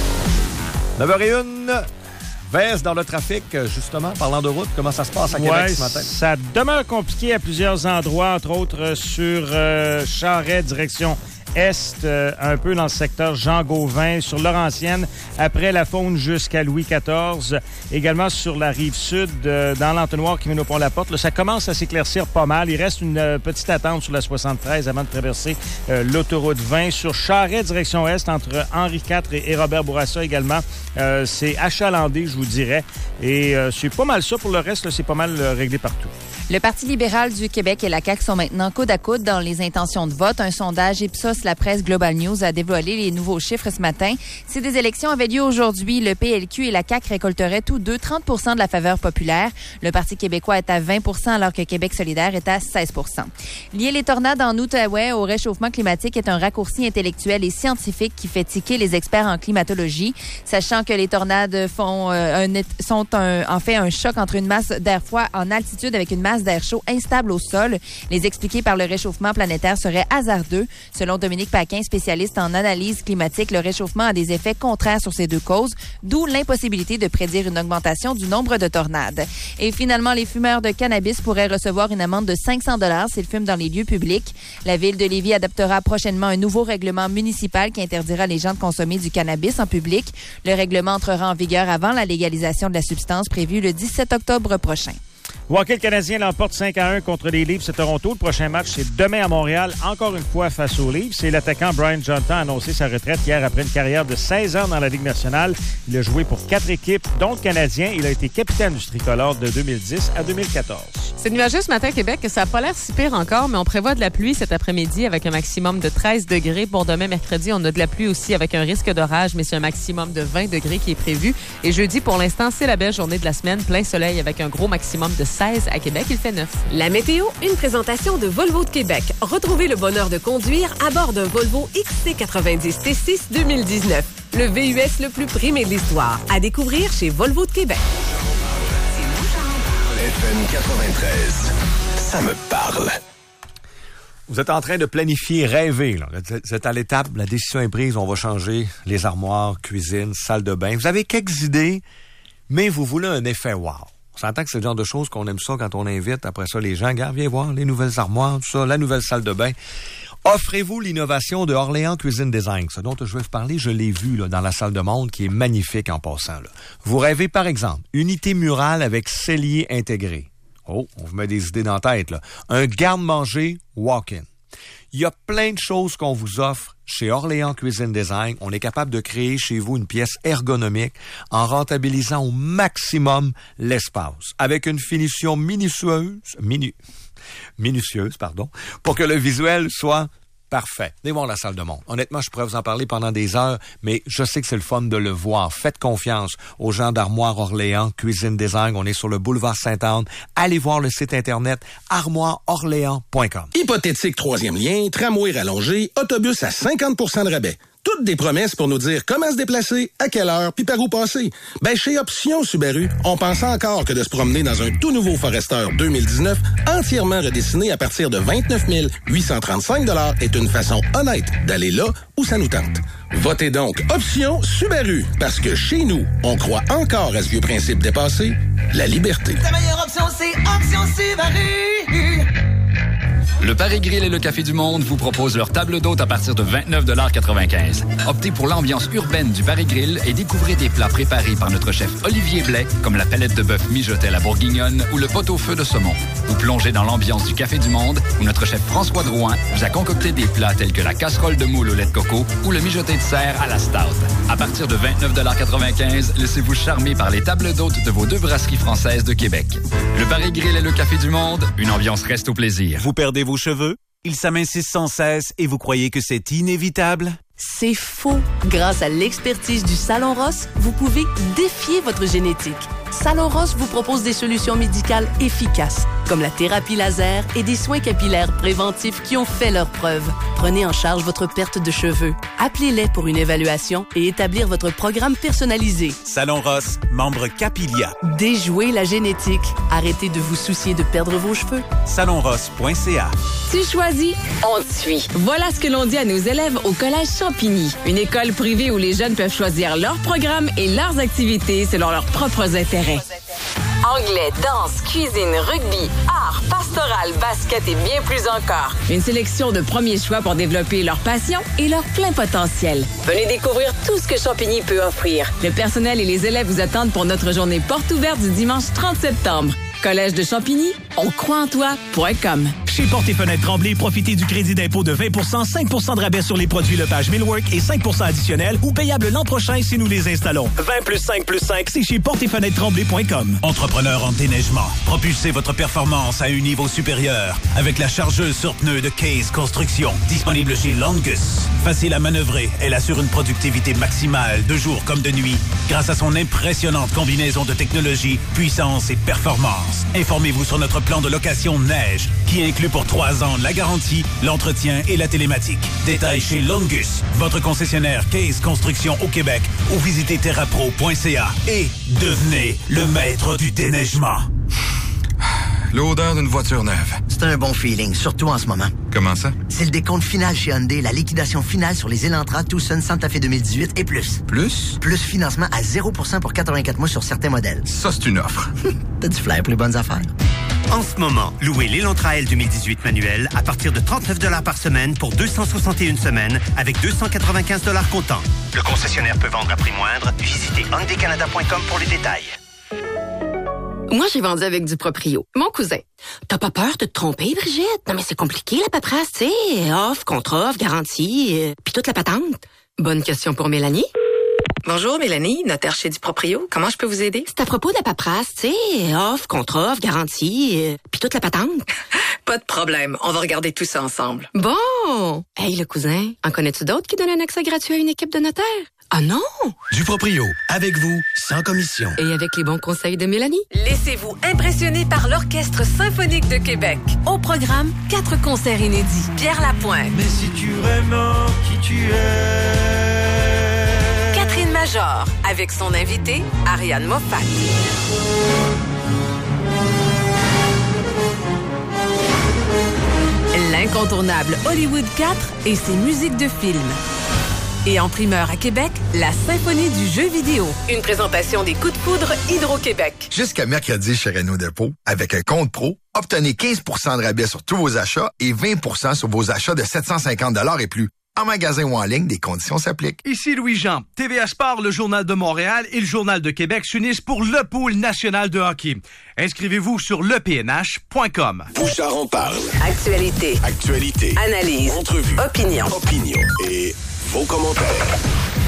neuf heures zéro un. Baisse dans le trafic, justement, parlant de route. Comment ça se passe à Québec ouais, ce matin? Ça demeure compliqué à plusieurs endroits, entre autres sur euh, Charest, direction Est, euh, un peu dans le secteur Jean-Gauvin, sur Laurentienne, après la Faune jusqu'à Louis quatorze. Également sur la rive sud, euh, dans l'entonnoir qui mène au Pont-la-Porte. Là, ça commence à s'éclaircir pas mal. Il reste une euh, petite attente sur la soixante-treize avant de traverser euh, l'autoroute vingt. Sur Charest, direction Est, entre Henri quatre et, et Robert Bourassa également, euh, c'est achalandé, je vous dirais. Et euh, c'est pas mal ça. Pour le reste, là, c'est pas mal euh, réglé partout. Le Parti libéral du Québec et la C A Q sont maintenant coude à coude dans les intentions de vote. Un sondage Ipsos La Presse Global News a dévoilé les nouveaux chiffres ce matin. Si des élections avaient lieu aujourd'hui, le P L Q et la C A Q récolteraient tous deux trente pour cent de la faveur populaire. Le Parti québécois est à vingt pour cent alors que Québec solidaire est à seize pour cent. Lier les tornades en Outaouais au réchauffement climatique est un raccourci intellectuel et scientifique qui fait tiquer les experts en climatologie. Sachant que les tornades font, euh, un, sont un, en fait un choc entre une masse d'air froid en altitude avec une masse d'air chaud instable au sol. Les expliquer par le réchauffement planétaire serait hasardeux. Selon Dominique Paquin, spécialiste en analyse climatique, le réchauffement a des effets contraires sur ces deux causes, d'où l'impossibilité de prédire une augmentation du nombre de tornades. Et finalement, les fumeurs de cannabis pourraient recevoir une amende de cinq cents dollars s'ils fument dans les lieux publics. La ville de Lévis adoptera prochainement un nouveau règlement municipal qui interdira les gens de consommer du cannabis en public. Le règlement entrera en vigueur avant la légalisation de la substance prévue le dix-sept octobre prochain. Le hockey canadien l'emporte cinq à un contre les Leafs de Toronto. Le prochain match, c'est demain à Montréal, encore une fois face aux Leafs. C'est l'attaquant Brian Johnson a annoncé sa retraite hier après une carrière de seize ans dans la Ligue nationale. Il a joué pour quatre équipes, dont le Canadien. Il a été capitaine du tricolore de deux mille dix à deux mille quatorze. C'est nuageux ce matin à Québec. Ça n'a pas l'air si pire encore, mais on prévoit de la pluie cet après-midi avec un maximum de treize degrés. Pour demain, mercredi, on a de la pluie aussi avec un risque d'orage, mais c'est un maximum de vingt degrés qui est prévu. Et jeudi, pour l'instant, c'est la belle journée de la semaine. Plein soleil avec un gros maximum de seize à Québec. Il fait neuf. La météo, une présentation de Volvo de Québec. Retrouvez le bonheur de conduire à bord d'un Volvo X C quatre-vingt-dix T six deux mille dix-neuf. Le V U S le plus primé de l'histoire. À découvrir chez Volvo de Québec. F M quatre-vingt-treize, ça me parle. Vous êtes en train de planifier, rêver. Là. Vous êtes à l'étape, la décision est prise, on va changer les armoires, cuisine, salle de bain. Vous avez quelques idées, mais vous voulez un effet wow. On s'entend que c'est le genre de choses qu'on aime ça quand on invite. Après ça, les gens, regarde, viens voir les nouvelles armoires, tout ça, la nouvelle salle de bain. Offrez-vous l'innovation de Orléans Cuisine Design. Ce dont je vais vous parler, je l'ai vu là, dans la salle de monde qui est magnifique en passant. Là. Vous rêvez, par exemple, unité murale avec cellier intégré. Oh, on vous met des idées dans la tête. Là. Un garde-manger walk-in. Il y a plein de choses qu'on vous offre chez Orléans Cuisine Design. On est capable de créer chez vous une pièce ergonomique en rentabilisant au maximum l'espace, avec une finition minutieuse, minu, minutieuse, pardon, pour que le visuel soit parfait. Venez voir la salle de monde. Honnêtement, je pourrais vous en parler pendant des heures, mais je sais que c'est le fun de le voir. Faites confiance aux gens d'Armoire Orléans Cuisine Design. On est sur le boulevard Sainte-Anne. Allez voir le site internet armoire orléans point com. Hypothétique troisième lien, tramway rallongé, autobus à cinquante pour cent de rabais. Toutes des promesses pour nous dire comment se déplacer, à quelle heure, puis par où passer. Ben, chez Option Subaru, on pense encore que de se promener dans un tout nouveau Forester deux mille dix-neuf, entièrement redessiné à partir de vingt-neuf mille huit cent trente-cinq dollars est une façon honnête d'aller là où ça nous tente. Votez donc Option Subaru, parce que chez nous, on croit encore à ce vieux principe dépassé, la liberté. La meilleure option, c'est Option Subaru. Le Paris Grill et le Café du Monde vous proposent leur table d'hôte à partir de vingt-neuf quatre-vingt-quinze. Optez pour l'ambiance urbaine du Paris Grill et découvrez des plats préparés par notre chef Olivier Blais, comme la palette de bœuf mijotée à la bourguignonne ou le pot-au-feu de saumon. Ou plongez dans l'ambiance du Café du Monde, où notre chef François Drouin vous a concocté des plats tels que la casserole de moule au lait de coco ou le mijoté de cerf à la stout. À partir de vingt-neuf quatre-vingt-quinze, laissez-vous charmer par les tables d'hôtes de vos deux brasseries françaises de Québec. Le Paris Grill et le Café du Monde, une ambiance reste au plaisir. Vous perdez vos cheveux? Ils s'amincissent sans cesse et vous croyez que c'est inévitable? C'est faux. Grâce à l'expertise du Salon Ross, vous pouvez défier votre génétique. Salon Ross vous propose des solutions médicales efficaces, comme la thérapie laser et des soins capillaires préventifs qui ont fait leurs preuves. Prenez en charge votre perte de cheveux. Appelez-les pour une évaluation et établir votre programme personnalisé. Salon Ross, membre Capilia. Déjouez la génétique. Arrêtez de vous soucier de perdre vos cheveux. salon ross point c a. Tu choisis, on te suit. Voilà ce que l'on dit à nos élèves au Collège Champigny, une école privée où les jeunes peuvent choisir leur programme et leurs activités selon leurs propres intérêts. Anglais, danse, cuisine, rugby, art, pastoral, basket et bien plus encore. Une sélection de premiers choix pour développer leur passion et leur plein potentiel. Venez découvrir tout ce que Champigny peut offrir. Le personnel et les élèves vous attendent pour notre journée porte ouverte du dimanche trente septembre. Collège de Champigny, on croit en toi point com. Chez Portes et Fenêtres Tremblay, profitez du crédit d'impôt de vingt pour cent, cinq pour cent de rabais sur les produits Lepage Millwork et cinq pour cent additionnels ou payables l'an prochain si nous les installons. vingt plus cinq plus cinq, c'est chez Portes et Fenêtres Tremblay point com. Entrepreneur en déneigement, propulsez votre performance à un niveau supérieur avec la chargeuse sur pneus de Case Construction, disponible chez Longus. Facile à manœuvrer, elle assure une productivité maximale de jour comme de nuit grâce à son impressionnante combinaison de technologie, puissance et performance. Informez-vous sur notre plan de location neige qui inclut pour trois ans la garantie, l'entretien et la télématique. Détails chez Longus, votre concessionnaire Case Construction au Québec, ou visitez terrapro point c a et devenez le maître du déneigement. L'odeur d'une voiture neuve. C'est un bon feeling, surtout en ce moment. Comment ça? C'est le décompte final chez Hyundai, la liquidation finale sur les Elantra, Tucson, Santa Fe deux mille dix-huit et plus. Plus? Plus financement à zéro pour cent pour quatre-vingt-quatre mois sur certains modèles. Ça, c'est une offre. T'as du flair pour les bonnes affaires. En ce moment, louez l'Elantra L deux mille dix-huit manuel à partir de trente-neuf dollars par semaine pour deux cent soixante et une semaines avec deux cent quatre-vingt-quinze dollars comptant. Le concessionnaire peut vendre à prix moindre. Visitez hyundai canada point com pour les détails. Moi, j'ai vendu avec du Proprio. Mon cousin. T'as pas peur de te tromper, Brigitte? Non, mais c'est compliqué, la paperasse, tu sais. Offre, contre-offre, garantie, euh, puis toute la patente. Bonne question pour Mélanie. Bonjour, Mélanie, notaire chez du Proprio. Comment je peux vous aider? C'est à propos de la paperasse, tu sais. Offre, contre-offre, garantie, euh, puis toute la patente. Pas de problème. On va regarder tout ça ensemble. Bon! Hey, le cousin, en connais-tu d'autres qui donnent un accès gratuit à une équipe de notaires? Ah non! Du Proprio, avec vous, sans commission. Et avec les bons conseils de Mélanie. Laissez-vous impressionner par l'Orchestre symphonique de Québec. Au programme, quatre concerts inédits. Pierre Lapointe. Mais si tu vraiment qui tu es. Catherine Major, avec son invité, Ariane Moffat. L'incontournable Hollywood quatre et ses musiques de film. Et en primeur à Québec, la symphonie du jeu vidéo. Une présentation des coups de poudre Hydro-Québec. Jusqu'à mercredi chez Renault Dépôt, avec un compte pro, obtenez quinze pour cent de rabais sur tous vos achats et vingt pour cent sur vos achats de sept cent cinquante dollars et plus. En magasin ou en ligne, des conditions s'appliquent. Ici Louis-Jean. T V A Sport, le Journal de Montréal et le Journal de Québec s'unissent pour le pool national de hockey. Inscrivez-vous sur le p n h point com. Bouchard en parle. Actualité. Actualité. Analyse. Entrevue. Opinion. Opinion. Et vos commentaires.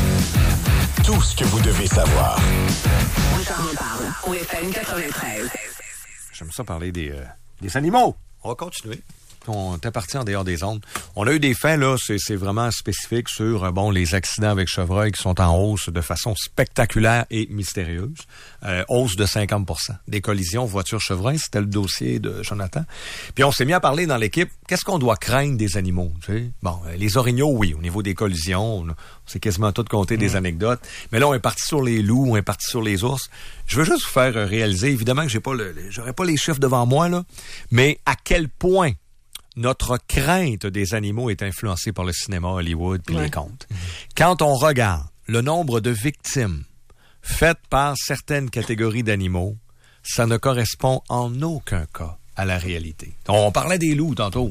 Tout ce que vous devez savoir. Bouchard en parle. Au F M quatre-vingt-treize. J'aime ça parler des, euh, des animaux. On va continuer. On est parti en dehors des ondes. On a eu des faits, là, c'est, c'est vraiment spécifique sur, euh, bon, les accidents avec chevreuil qui sont en hausse de façon spectaculaire et mystérieuse. Euh, hausse de cinquante pour cent. Des collisions voiture-chevreuil, c'était le dossier de Jonathan. Puis on s'est mis à parler dans l'équipe, qu'est-ce qu'on doit craindre des animaux, tu sais? Bon, euh, les orignaux, oui, au niveau des collisions, on, on s'est quasiment tout compté mmh. des anecdotes. Mais là, on est parti sur les loups, on est parti sur les ours. Je veux juste vous faire réaliser, évidemment que j'ai pas le, j'aurais pas les chiffres devant moi, là, mais à quel point notre crainte des animaux est influencée par le cinéma, Hollywood puis ouais. les contes. Quand on regarde le nombre de victimes faites par certaines catégories d'animaux, ça ne correspond en aucun cas à la réalité. On parlait des loups tantôt.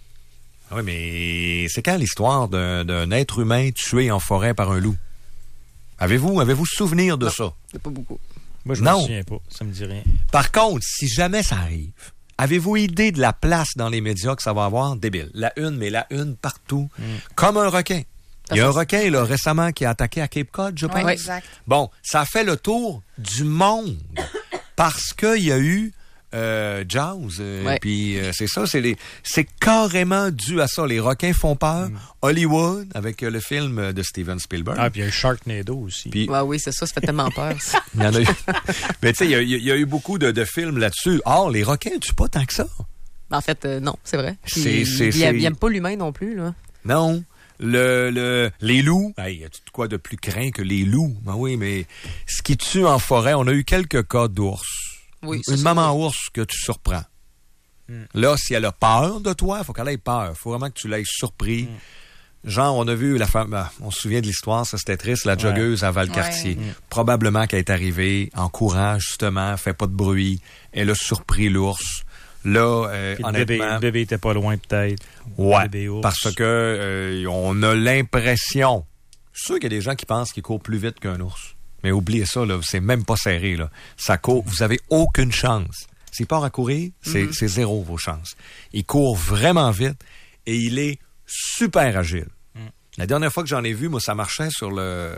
Oui, mais c'est quand l'histoire d'un, d'un être humain tué en forêt par un loup? Avez-vous, avez-vous souvenir de non, ça? C'est pas beaucoup. Moi, je ne me souviens pas. Ça me dit rien. Par contre, si jamais ça arrive, avez-vous idée de la place dans les médias que ça va avoir? Débile. La une, mais la une partout. Mm. Comme un requin. Il y a un requin, là, récemment, qui a attaqué à Cape Cod, je pense. Oui, exact. Bon, ça a fait le tour du monde. Parce qu'il y a eu euh, Jaws. Euh, ouais. Puis euh, c'est ça, c'est les, c'est carrément dû à ça. Les requins font peur. Mm. Hollywood, avec euh, le film de Steven Spielberg. Ah, puis il y a eu Sharknado aussi. Puis, ouais, oui, c'est ça, ça fait tellement peur. Il y en a eu. Mais tu sais, il y, a, il y a eu beaucoup de, de films là-dessus. Or, les requins tuent pas tant que ça. En fait, euh, non, c'est vrai. Puis, c'est, c'est, il, c'est... il aime pas l'humain non plus, là. Non. Le, le, les loups, il hey, y a quoi de plus craint que les loups? Ben oui, mais ce qui tue en forêt, on a eu quelques cas d'ours. Oui, Une ça, maman oui. ours que tu surprends. Mm. Là, si elle a peur de toi, il faut qu'elle ait peur. Il faut vraiment que tu l'aies surpris. Mm. Genre, on a vu la femme, ben, on se souvient de l'histoire, ça c'était triste, la joggeuse ouais. à Valcartier. Ouais. Mm. Probablement qu'elle est arrivée en courant, justement, fait pas de bruit. Elle a surpris l'ours. Là, euh, le honnêtement... Bébé, le bébé était pas loin, peut-être. Ouais, parce que euh, on a l'impression... Je suis sûr qu'il y a des gens qui pensent qu'il court plus vite qu'un ours. Mais oubliez ça, là, c'est même pas serré, là. Ça court, vous avez aucune chance. S'il part à courir, c'est, mm-hmm. c'est zéro vos chances. Il court vraiment vite et il est super agile. Mm. La dernière fois que j'en ai vu, moi, ça marchait sur le...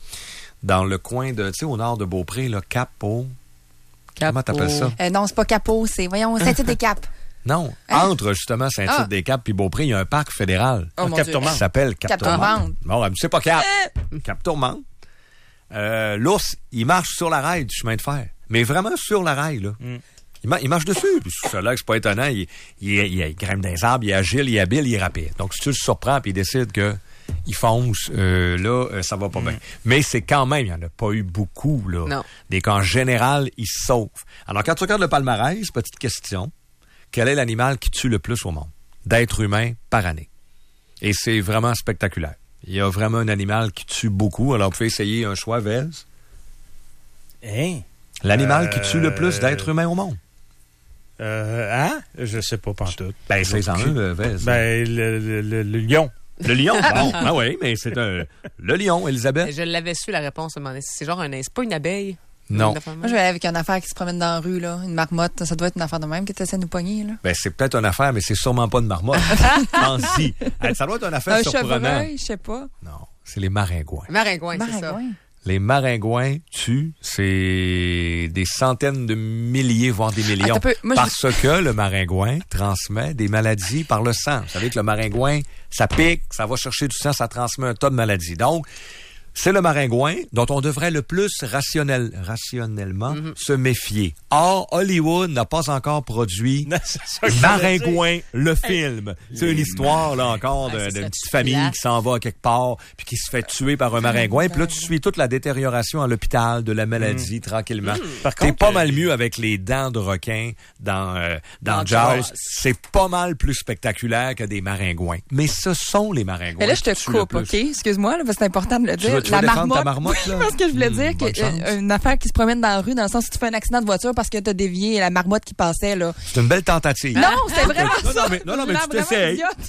dans le coin de... Tu sais, au nord de Beaupré, là, Cap au... Cap Comment t'appelles ça? Euh, non, c'est pas Capot, c'est, voyons, Saint-Tite-des-Caps. Non, hein? Entre justement Saint-Tite-des-Caps puis Beaupré, il y a un parc fédéral oh, Cap Tourmente qui s'appelle Cap, Cap Tourmente. Bon, c'est pas Cap. Cap Tourmente. Euh, l'ours, il marche sur la rail du chemin de fer. Mais vraiment sur la rail, là. Mm. Il, ma- il marche dessus. Puis cela, c'est pas étonnant. Il, il, il, il grimpe dans les arbres, il est agile, il est habile, il est rapide. Donc, si tu le surprends puis il décide que il fonce, euh, là, euh, ça va pas mm. bien. Mais c'est quand même, il n'y en a pas eu beaucoup, là. Non. Des cas, en général, ils se sauvent. Alors, quand tu regardes le palmarès, petite question, quel est l'animal qui tue le plus au monde d'êtres humains par année? Et c'est vraiment spectaculaire. Il y a vraiment un animal qui tue beaucoup. Alors, vous pouvez essayer un choix, Vez. Hein? L'animal euh... qui tue le plus d'êtres humains au monde. Euh, hein? Je sais pas, pantoute. Ben, c'est en eux, Vez. Ben, le, le, le, le lion. Le lion? Bon, ah oui, mais c'est un... Le lion, Elisabeth. Je l'avais su, la réponse. C'est genre un... C'est pas une abeille? Non. Moi, je vais aller avec une affaire qui se promène dans la rue, là. Une marmotte. Ça doit être une affaire de même qui essaie de nous pogner, là. Ben, c'est peut-être une affaire, mais c'est sûrement pas une marmotte. Pense-y. Ça doit être une affaire un surprenante. Un chevreuil, je sais pas. Non, c'est les maringouins. Maringouins, c'est ça. Les maringouins tuent, c'est des centaines de milliers, voire des millions. Peu, moi, parce je... que le maringouin transmet des maladies par le sang. Vous savez que le maringouin, ça pique, ça va chercher du sang, ça transmet un tas de maladies. Donc, c'est le maringouin dont on devrait le plus rationnel, rationnellement mm-hmm. se méfier. Or, Hollywood n'a pas encore produit Maringouin, le film. C'est une histoire, là, encore, de, de petite famille qui s'en va quelque part puis qui se fait tuer par un maringouin. Puis là, tu suis toute la détérioration à l'hôpital de la maladie, mm. tranquillement. Mm. Par T'es contre, pas euh... mal mieux avec les dents de requin dans, euh, dans, dans Jaws. C'est pas mal plus spectaculaire que des maringouins. Mais ce sont les maringouins. Mais là, je te coupe, OK? Excuse-moi, là, parce que c'est important de le dire. Tu veux, tu veux la marmotte, ta marmotte, là? Parce que je voulais mmh, dire qu'une affaire qui se promène dans la rue, dans le sens où tu fais un accident de voiture parce que t'as dévié la marmotte qui passait, là. C'est une belle tentative. Non, c'est vraiment non, ça. Non, mais, non, non, mais tu t'essayes.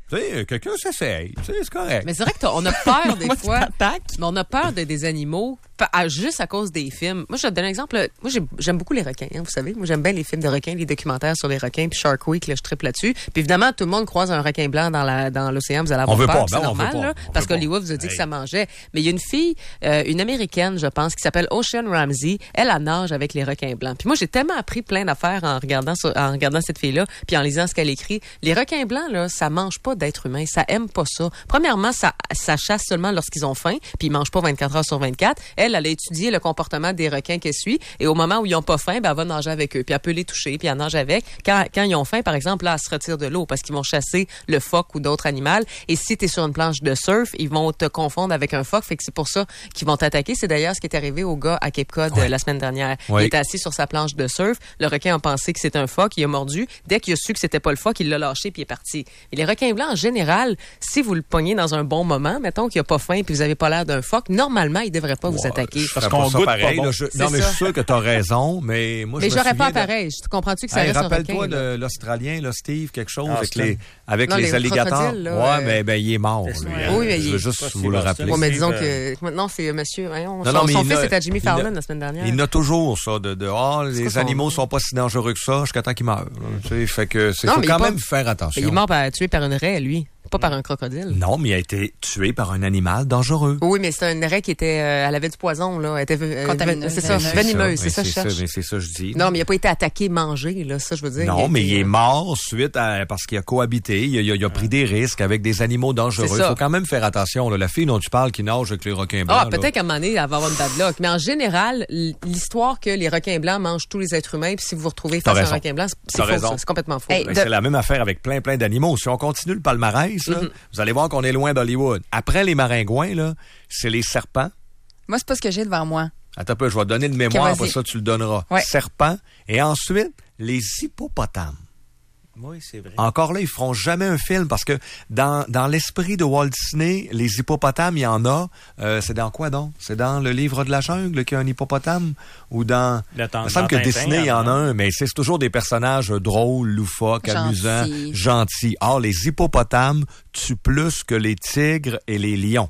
Tu sais, quelqu'un s'essaye. Tu sais, c'est correct. Mais c'est vrai qu'on a peur des fois. Mais on a peur de, des animaux à, juste à cause des films. Moi, je te donne un exemple. Moi, j'ai, j'aime beaucoup les requins, hein, vous savez. Moi, j'aime bien les films de requins, les documentaires sur les requins, puis Shark Week, là, je triple là-dessus. Puis évidemment, tout le monde croise un requin blanc dans, la, dans l'océan, vous allez avoir on veut peur, pas, c'est ben, normal, on veut là, pas, on parce veut qu'Hollywood vous a dit hey. que ça mangeait. Mais il y a une fille, euh, une Américaine, je pense, qui s'appelle Ocean Ramsey. Elle, elle nage avec les requins blancs. Puis moi, j'ai tellement appris plein d'affaires en regardant, sur, en regardant cette fille-là, puis en lisant ce qu'elle écrit. Les requins blancs, là, ça mange pas d'êtres humains. Ça aime pas ça. Premièrement, ça, ça chasse seulement lorsqu'ils ont faim, puis ils mangent pas vingt-quatre heures sur vingt-quatre. Elle, elle a étudié le comportement des requins qu'elle suit, et au moment où ils ont pas faim, ben, elle va nager avec eux, puis elle peut les toucher, puis elle nage avec. Quand, quand ils ont faim, par exemple, là, elle se retire de l'eau parce qu'ils vont chasser le phoque ou d'autres animaux. Et si t'es sur une planche de surf, ils vont te confondre avec un phoque, fait que c'est pour ça qu'ils vont t'attaquer. C'est d'ailleurs ce qui est arrivé au gars à Cape Cod ouais. euh, la semaine dernière. Ouais. Il était assis sur sa planche de surf, le requin a pensé que c'était un phoque, il a mordu. Dès qu'il a su que c'était pas le phoque, il l'a lâché puis il est parti. Et les requins blancs, en général, si vous le pognez dans un bon moment, mettons qu'il a pas faim puis vous avez pas l'air d'un phoque, normalement, il devrait pas ouais, vous attaquer. Parce qu'on goûte pareil. Bon. Là, je, non, mais je suis sûr que t'as raison, mais moi, mais je me j'aurais pas de... pareil. Tu comprends-tu que ça hey, reste un requin? Rappelle-toi de l'Australien, là, Steve, quelque chose, ah, avec les, avec non, les, les alligators. Là, ouais, euh... mais ben, il est mort. Lui, hein. Oui, mais je il veux juste vous le rappeler. Ouais, mais disons que maintenant, c'est monsieur. Voyons, non, son non, son fils a, était à Jimmy Fallon a, la semaine dernière. Il a toujours ça, de, de oh, les animaux sont pas si dangereux que ça jusqu'à temps qu'ils meurent. Tu sais, fait que c'est faut quand même faire attention. Il est mort tué par une raie, lui. Pas par un crocodile. Non, mais il a été tué par un animal dangereux. Oui, mais c'est une raie qui était, euh, elle avait du poison, là. Elle était, euh, contamineuse. C'est ça, venimeuse, c'est ça, je cherche. Ça, mais c'est ça, je dis. Non, mais il a pas été attaqué, mangé, là, ça, je veux dire. Non, il mais été, il est euh... mort suite à, parce qu'il a cohabité, il a, il a, il a pris des risques avec des animaux dangereux. Il faut quand même faire attention, là. La fille dont tu parles qui nage avec les requins blancs. Ah, peut-être qu'à un moment donné, elle va avoir une bad luck. Mais en général, l'histoire que les requins blancs mangent tous les êtres humains, puis si vous vous retrouvez face à un requin blanc, c'est faux, ça. C'est complètement faux. Hey, de... C'est la même affaire avec plein, plein d'animaux. Si on continue le palmarès, là, mm-hmm. vous allez voir qu'on est loin d'Hollywood. Après les maringouins, là, c'est les serpents. Moi, c'est pas ce que j'ai devant moi. Attends un peu, je vais te donner le mémoire, okay, après ça, tu le donneras. Ouais. Serpents. Et ensuite, les hippopotames. Oui, c'est vrai. Encore là, ils feront jamais un film parce que dans, dans l'esprit de Walt Disney, les hippopotames, il y en a. Euh, c'est dans quoi donc? C'est dans le livre de la jungle qu'il y a un hippopotame? Ou dans... Le temps, il me semble que Tintin, Disney, il y en a un, mais c'est toujours des personnages drôles, loufoques, Gentil. amusants, gentils. Or, les hippopotames tuent plus que les tigres et les lions.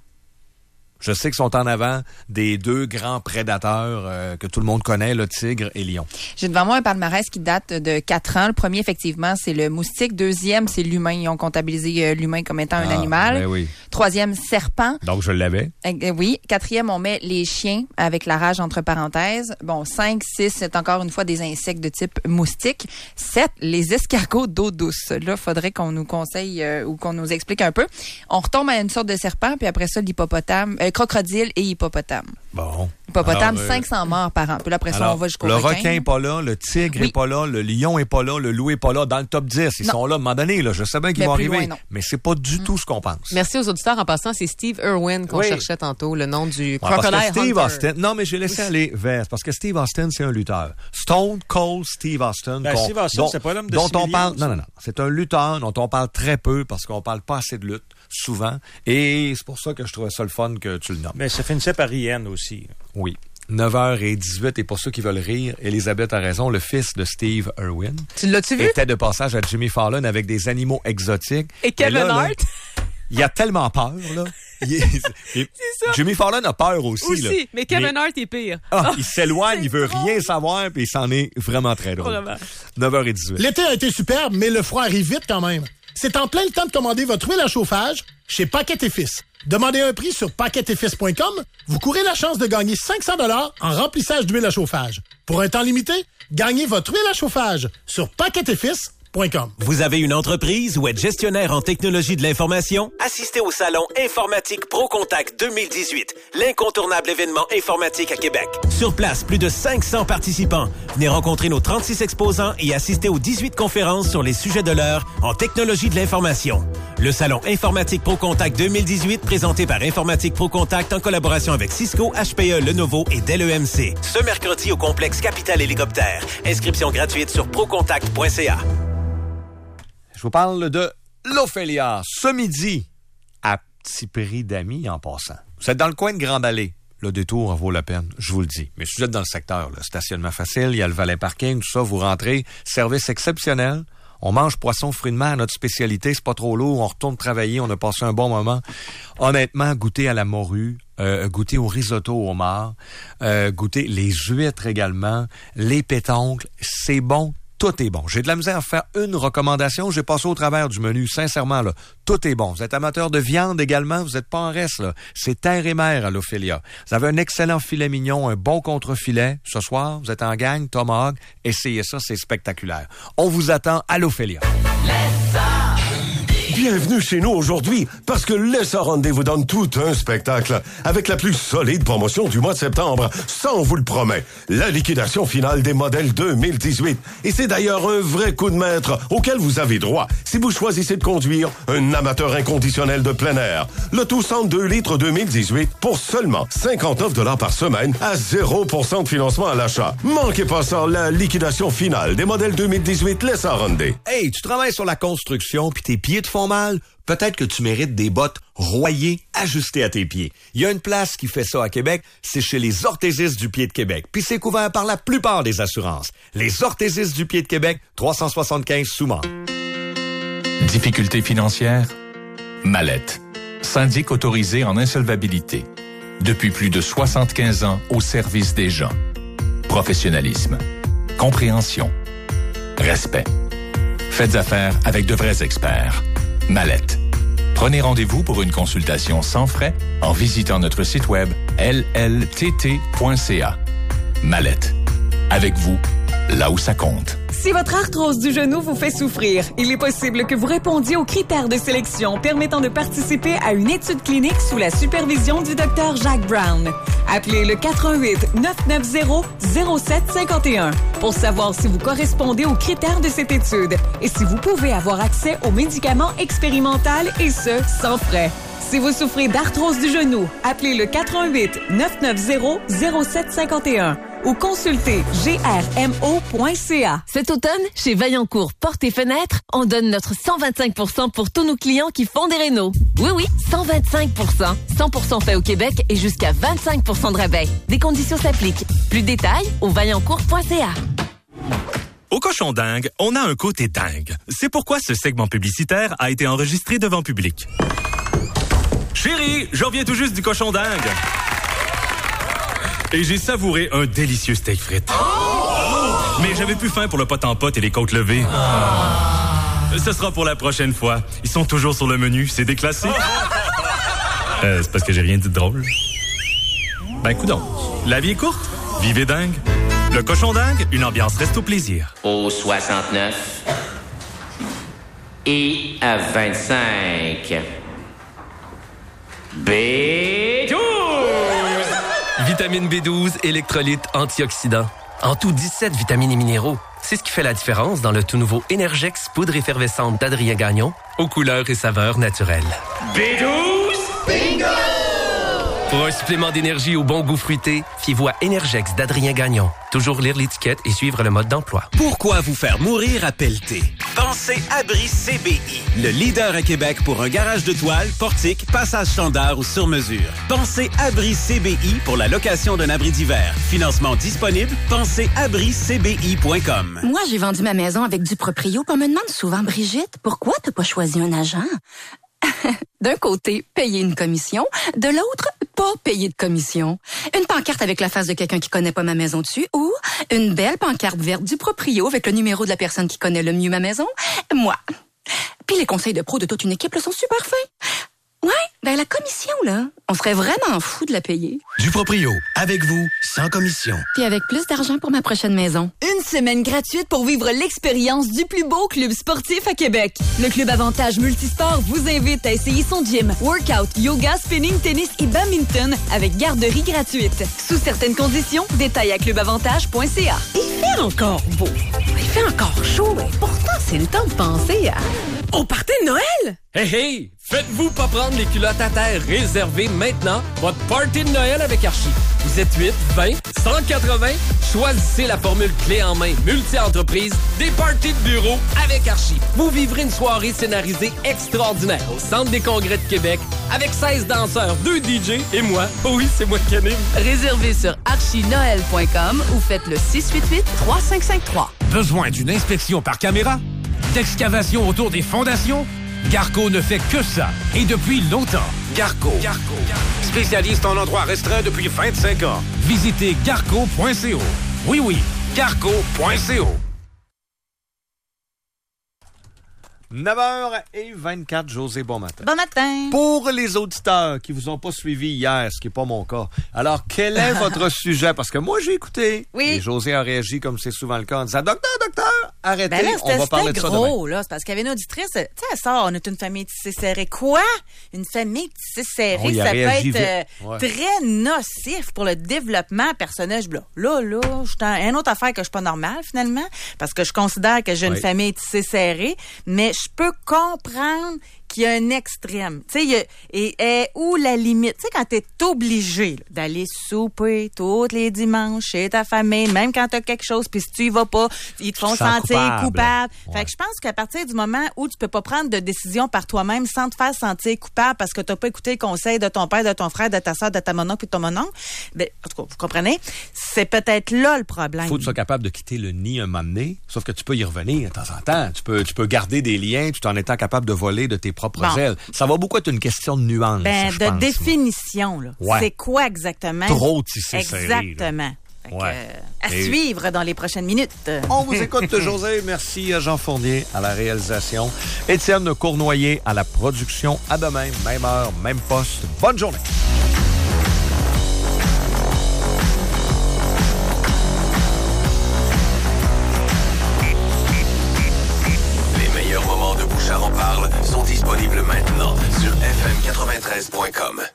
Je sais qu'ils sont en avant des deux grands prédateurs euh, que tout le monde connaît, le tigre et lion. J'ai devant moi un palmarès qui date de quatre ans. Le premier, effectivement, c'est le moustique. Deuxième, c'est l'humain. Ils ont comptabilisé euh, l'humain comme étant ah, un animal. Ben oui. Troisième, serpent. Donc, je l'avais. Euh, oui. Quatrième, on met les chiens avec la rage entre parenthèses. Bon, cinq, six, c'est encore une fois des insectes de type moustique. Sept, les escargots d'eau douce. Là, faudrait qu'on nous conseille euh, ou qu'on nous explique un peu. On retombe à une sorte de serpent, puis après ça, l'hippopotame... Euh, crocodile et hippopotame. Bon. Hippopotame, alors, euh, cinq cents morts par an. Puis là, après ça, alors, on va jusqu'au le requin. requin n'est pas là, le tigre n'est oui. pas là, le lion n'est pas là, le loup n'est pas là. Dans le top dix, ils non. sont là à un moment donné. Là. Je sais bien qu'ils mais vont arriver, loin, mais c'est pas du mm. tout ce qu'on pense. Merci aux auditeurs. En passant, c'est Steve Irwin qu'on oui. cherchait tantôt, le nom du ouais, Crocodile parce que Steve Hunter. Austin, non, mais j'ai laissé aller vers, parce que Steve Austin, c'est un lutteur. Stone Cold Steve Austin. Ben, Steve Austin, dont, c'est pas l'homme de dont on millions, parle. Non, non, non. C'est un lutteur dont on parle très peu parce qu'on parle pas assez de lutte, souvent. Et c'est pour ça que je trouvais ça le fun que tu le nommes. Mais ça finissait par I N aussi. Oui. neuf heures dix-huit, et pour ceux qui veulent rire, Elisabeth a raison, le fils de Steve Irwin. Tu l'as-tu vu? Était de passage à Jimmy Fallon avec des animaux exotiques. Et Kevin là, Hart? Là, il a tellement peur, là. Il est, il, c'est ça. Jimmy Fallon a peur aussi. Aussi, là. mais Kevin mais, Hart est pire. Ah, il s'éloigne, il veut drôle. rien savoir, puis il s'en est vraiment très drôle. Vraiment. neuf heures dix-huit. L'été a été superbe, mais le froid arrive vite quand même. C'est en plein le temps de commander votre huile à chauffage chez Paquette et Fils. Demandez un prix sur paquette et fils point com. Vous courez la chance de gagner cinq cents dollars en remplissage d'huile à chauffage. Pour un temps limité, gagnez votre huile à chauffage sur paquette et fils point com. Vous avez une entreprise ou êtes gestionnaire en technologie de l'information? Assistez au salon Informatique ProContact deux mille dix-huit, l'incontournable événement informatique à Québec. Sur place, plus de cinq cents participants. Venez rencontrer nos trente-six exposants et assister aux dix-huit conférences sur les sujets de l'heure en technologie de l'information. Le salon Informatique ProContact deux mille dix-huit, présenté par Informatique ProContact en collaboration avec Cisco, H P E, Lenovo et Dell E M C. Ce mercredi au complexe Capital Hélicoptère. Inscription gratuite sur procontact point c a. Je vous parle de l'Ophélia, ce midi, à petit prix d'amis en passant. Vous êtes dans le coin de Grande-Allée. Le détour en vaut la peine, je vous le dis. Mais si vous êtes dans le secteur, là, stationnement facile, il y a le valet parking, tout ça, vous rentrez, service exceptionnel. On mange poisson, fruits de mer, notre spécialité, c'est pas trop lourd, on retourne travailler, on a passé un bon moment. Honnêtement, goûter à la morue, euh, goûter au risotto au homard, euh, goûter les huîtres également, les pétoncles, c'est bon. Tout est bon. J'ai de la misère à faire une recommandation. J'ai passé au travers du menu. Sincèrement, là, tout est bon. Vous êtes amateur de viande également. Vous n'êtes pas en reste, là. C'est terre et mer à l'Ophélia. Vous avez un excellent filet mignon, un bon contre-filet. Ce soir, vous êtes en gang, Tomahawk. Essayez ça, c'est spectaculaire. On vous attend à l'Ophélia. Bienvenue chez nous aujourd'hui, parce que Lessa Hyundai vous donne tout un spectacle avec la plus solide promotion du mois de septembre. Ça, on vous le promet. La liquidation finale des modèles deux mille dix-huit. Et c'est d'ailleurs un vrai coup de maître auquel vous avez droit si vous choisissez de conduire un amateur inconditionnel de plein air. Le Tucson deux litres deux mille dix-huit pour seulement cinquante-neuf dollars par semaine à zéro pour cent de financement à l'achat. Manquez pas ça, la liquidation finale des modèles deux mille dix-huit Lessa Hyundai. Hey, tu travailles sur la construction puis tes pieds te font mal? Peut-être que tu mérites des bottes Royer ajustées à tes pieds. Il y a une place qui fait ça à Québec, c'est chez les orthésistes du pied de Québec. Puis c'est couvert par la plupart des assurances. Les orthésistes du pied de Québec, trois cent soixante-quinze Soumont. Difficultés financières? Mallette. Syndic autorisé en insolvabilité. Depuis plus de soixante-quinze ans au service des gens. Professionnalisme. Compréhension. Respect. Faites affaire avec de vrais experts. Mallette. Prenez rendez-vous pour une consultation sans frais en visitant notre site web l l t t point c a. Mallette. Avec vous, là où ça compte. Si votre arthrose du genou vous fait souffrir, il est possible que vous répondiez aux critères de sélection permettant de participer à une étude clinique sous la supervision du docteur Jacques Brown. Appelez le quatre un huit neuf neuf zéro zéro sept cinq un pour savoir si vous correspondez aux critères de cette étude et si vous pouvez avoir accès aux médicaments expérimentaux et ce, sans frais. Si vous souffrez d'arthrose du genou, appelez le quatre un huit neuf neuf zéro zéro sept cinq un ou consultez g r m o point c a. Cet automne, chez Vaillancourt Portes et Fenêtres, on donne notre cent vingt-cinq pour cent pour tous nos clients qui font des rénaux. Oui, oui, cent vingt-cinq pour cent. cent pour cent fait au Québec et jusqu'à vingt-cinq pour cent de rabais. Des conditions s'appliquent. Plus de détails au vaillancourt point c a. Au Cochon Dingue, on a un côté dingue. C'est pourquoi ce segment publicitaire a été enregistré devant public. Chérie, je reviens tout juste du Cochon Dingue. Et j'ai savouré un délicieux steak frites. Oh! Mais j'avais plus faim pour le pot en pot et les côtes levées. Oh. Ce sera pour la prochaine fois. Ils sont toujours sur le menu, c'est déclassé. euh, c'est parce que j'ai rien dit de drôle. Ben, coudonc. La vie est courte. Vivez dingue. Le Cochon Dingue, une ambiance reste au plaisir. Au soixante-neuf et à vingt-cinq. B douze! Vitamine B douze, électrolytes, antioxydants. En tout, dix-sept vitamines et minéraux. C'est ce qui fait la différence dans le tout nouveau Energex poudre effervescente d'Adrien Gagnon, aux couleurs et saveurs naturelles. B douze! Bingo! Pour un supplément d'énergie au bon goût fruité, fiez-vous à Energex d'Adrien Gagnon. Toujours lire l'étiquette et suivre le mode d'emploi. Pourquoi vous faire mourir à pelleter? Pensez Abri C B I, le leader à Québec pour un garage de toile, portique, passage standard ou sur mesure. Pensez Abri C B I pour la location d'un abri d'hiver. Financement disponible, pensez abri c b i point com. Moi, j'ai vendu ma maison avec du proprio. On me demande souvent, Brigitte, pourquoi t'as pas choisi un agent? D'un côté, payer une commission. De l'autre, pas payer de commission. Une pancarte avec la face de quelqu'un qui connaît pas ma maison dessus ou une belle pancarte verte du proprio avec le numéro de la personne qui connaît le mieux ma maison. Moi. Puis les conseils de pro de toute une équipe là, sont super fins. Ouais, ben la commission, là, on serait vraiment fou de la payer. Du proprio, avec vous, sans commission. Puis avec plus d'argent pour ma prochaine maison. Une semaine gratuite pour vivre l'expérience du plus beau club sportif à Québec. Le Club Avantage Multisport vous invite à essayer son gym, workout, yoga, spinning, tennis et badminton avec garderie gratuite. Sous certaines conditions, détails à club avantage point c a. Il fait encore beau. Il fait encore chaud. Et pourtant, c'est le temps de penser à... au party de Noël! Hey, hey! Faites-vous pas prendre les culottes à terre. Réservez maintenant votre party de Noël avec Archie. Vous êtes huit, vingt, cent quatre-vingts? Choisissez la formule clé en main multi-entreprise des parties de bureau avec Archie. Vous vivrez une soirée scénarisée extraordinaire au Centre des congrès de Québec avec seize danseurs, deux D J et moi. Oui, c'est moi qui anime. Réservez sur archie noël point com ou faites le six huit huit trois cinq cinq trois. Besoin d'une inspection par caméra? d'excavation autour des fondations? Garco ne fait que ça, et depuis longtemps. Garco. Garco. Spécialiste en endroits restreints depuis vingt-cinq ans. Visitez garco point co. Oui, oui, garco point co. neuf heures vingt-quatre, José, bon matin. Bon matin. Pour les auditeurs qui vous ont pas suivi hier, ce qui n'est pas mon cas, alors quel est votre sujet? Parce que moi, j'ai écouté. Oui. Et José a réagi comme c'est souvent le cas en disant « Docteur, docteur, arrêtez, ben là, on va parler de ça gros, demain. là, c'est parce qu'il y avait une auditrice, tu sais, elle sort, on est une famille tissée serrée. Quoi? Une famille tissée serrée, Oh, il a ça peut réagi être euh, vite. Ouais. très nocif pour le développement personnel. Je dis, là, là, je suis en- une autre affaire que je suis pas normale, finalement, parce que je considère que j'ai une Oui. famille tissée serrée, mais je peux comprendre qu'il y a un extrême. Tu sais, il y a- et, et où la limite? Tu sais, quand t'es obligé là, d'aller souper tous les dimanches chez ta famille, même quand t'as quelque chose, puis si tu y vas pas, ils te font Tu te sens sentir coupable. coupable. Ouais. Fait que je pense qu'à partir du moment où tu peux pas prendre de décision par toi-même sans te faire sentir coupable parce que t'as pas écouté les conseils de ton père, de ton frère, de ta soeur, de ta mononcle puis de ton mononcle, ben, en tout cas, vous comprenez? C'est peut-être là le problème. Faut que tu sois capable de quitter le nid un moment donné, sauf que tu peux y revenir de temps en temps. Tu peux, tu peux garder des liens tout en étant capable de voler de tes propres Bon. ailes. Ça va beaucoup être une question de nuance, Ben, je de pense, définition, là. Ouais. C'est quoi exactement? Trop tissé serré, là. Exactement. Fait que, Ouais. euh, à Et- suivre dans les prochaines minutes. On vous écoute, José. Merci à Jean Fournier à la réalisation. Étienne Cournoyer à la production. À demain, même heure, même poste. Bonne journée. Les meilleurs moments de Bouchard en parle sont disponibles maintenant sur f m quatre-vingt-treize point com.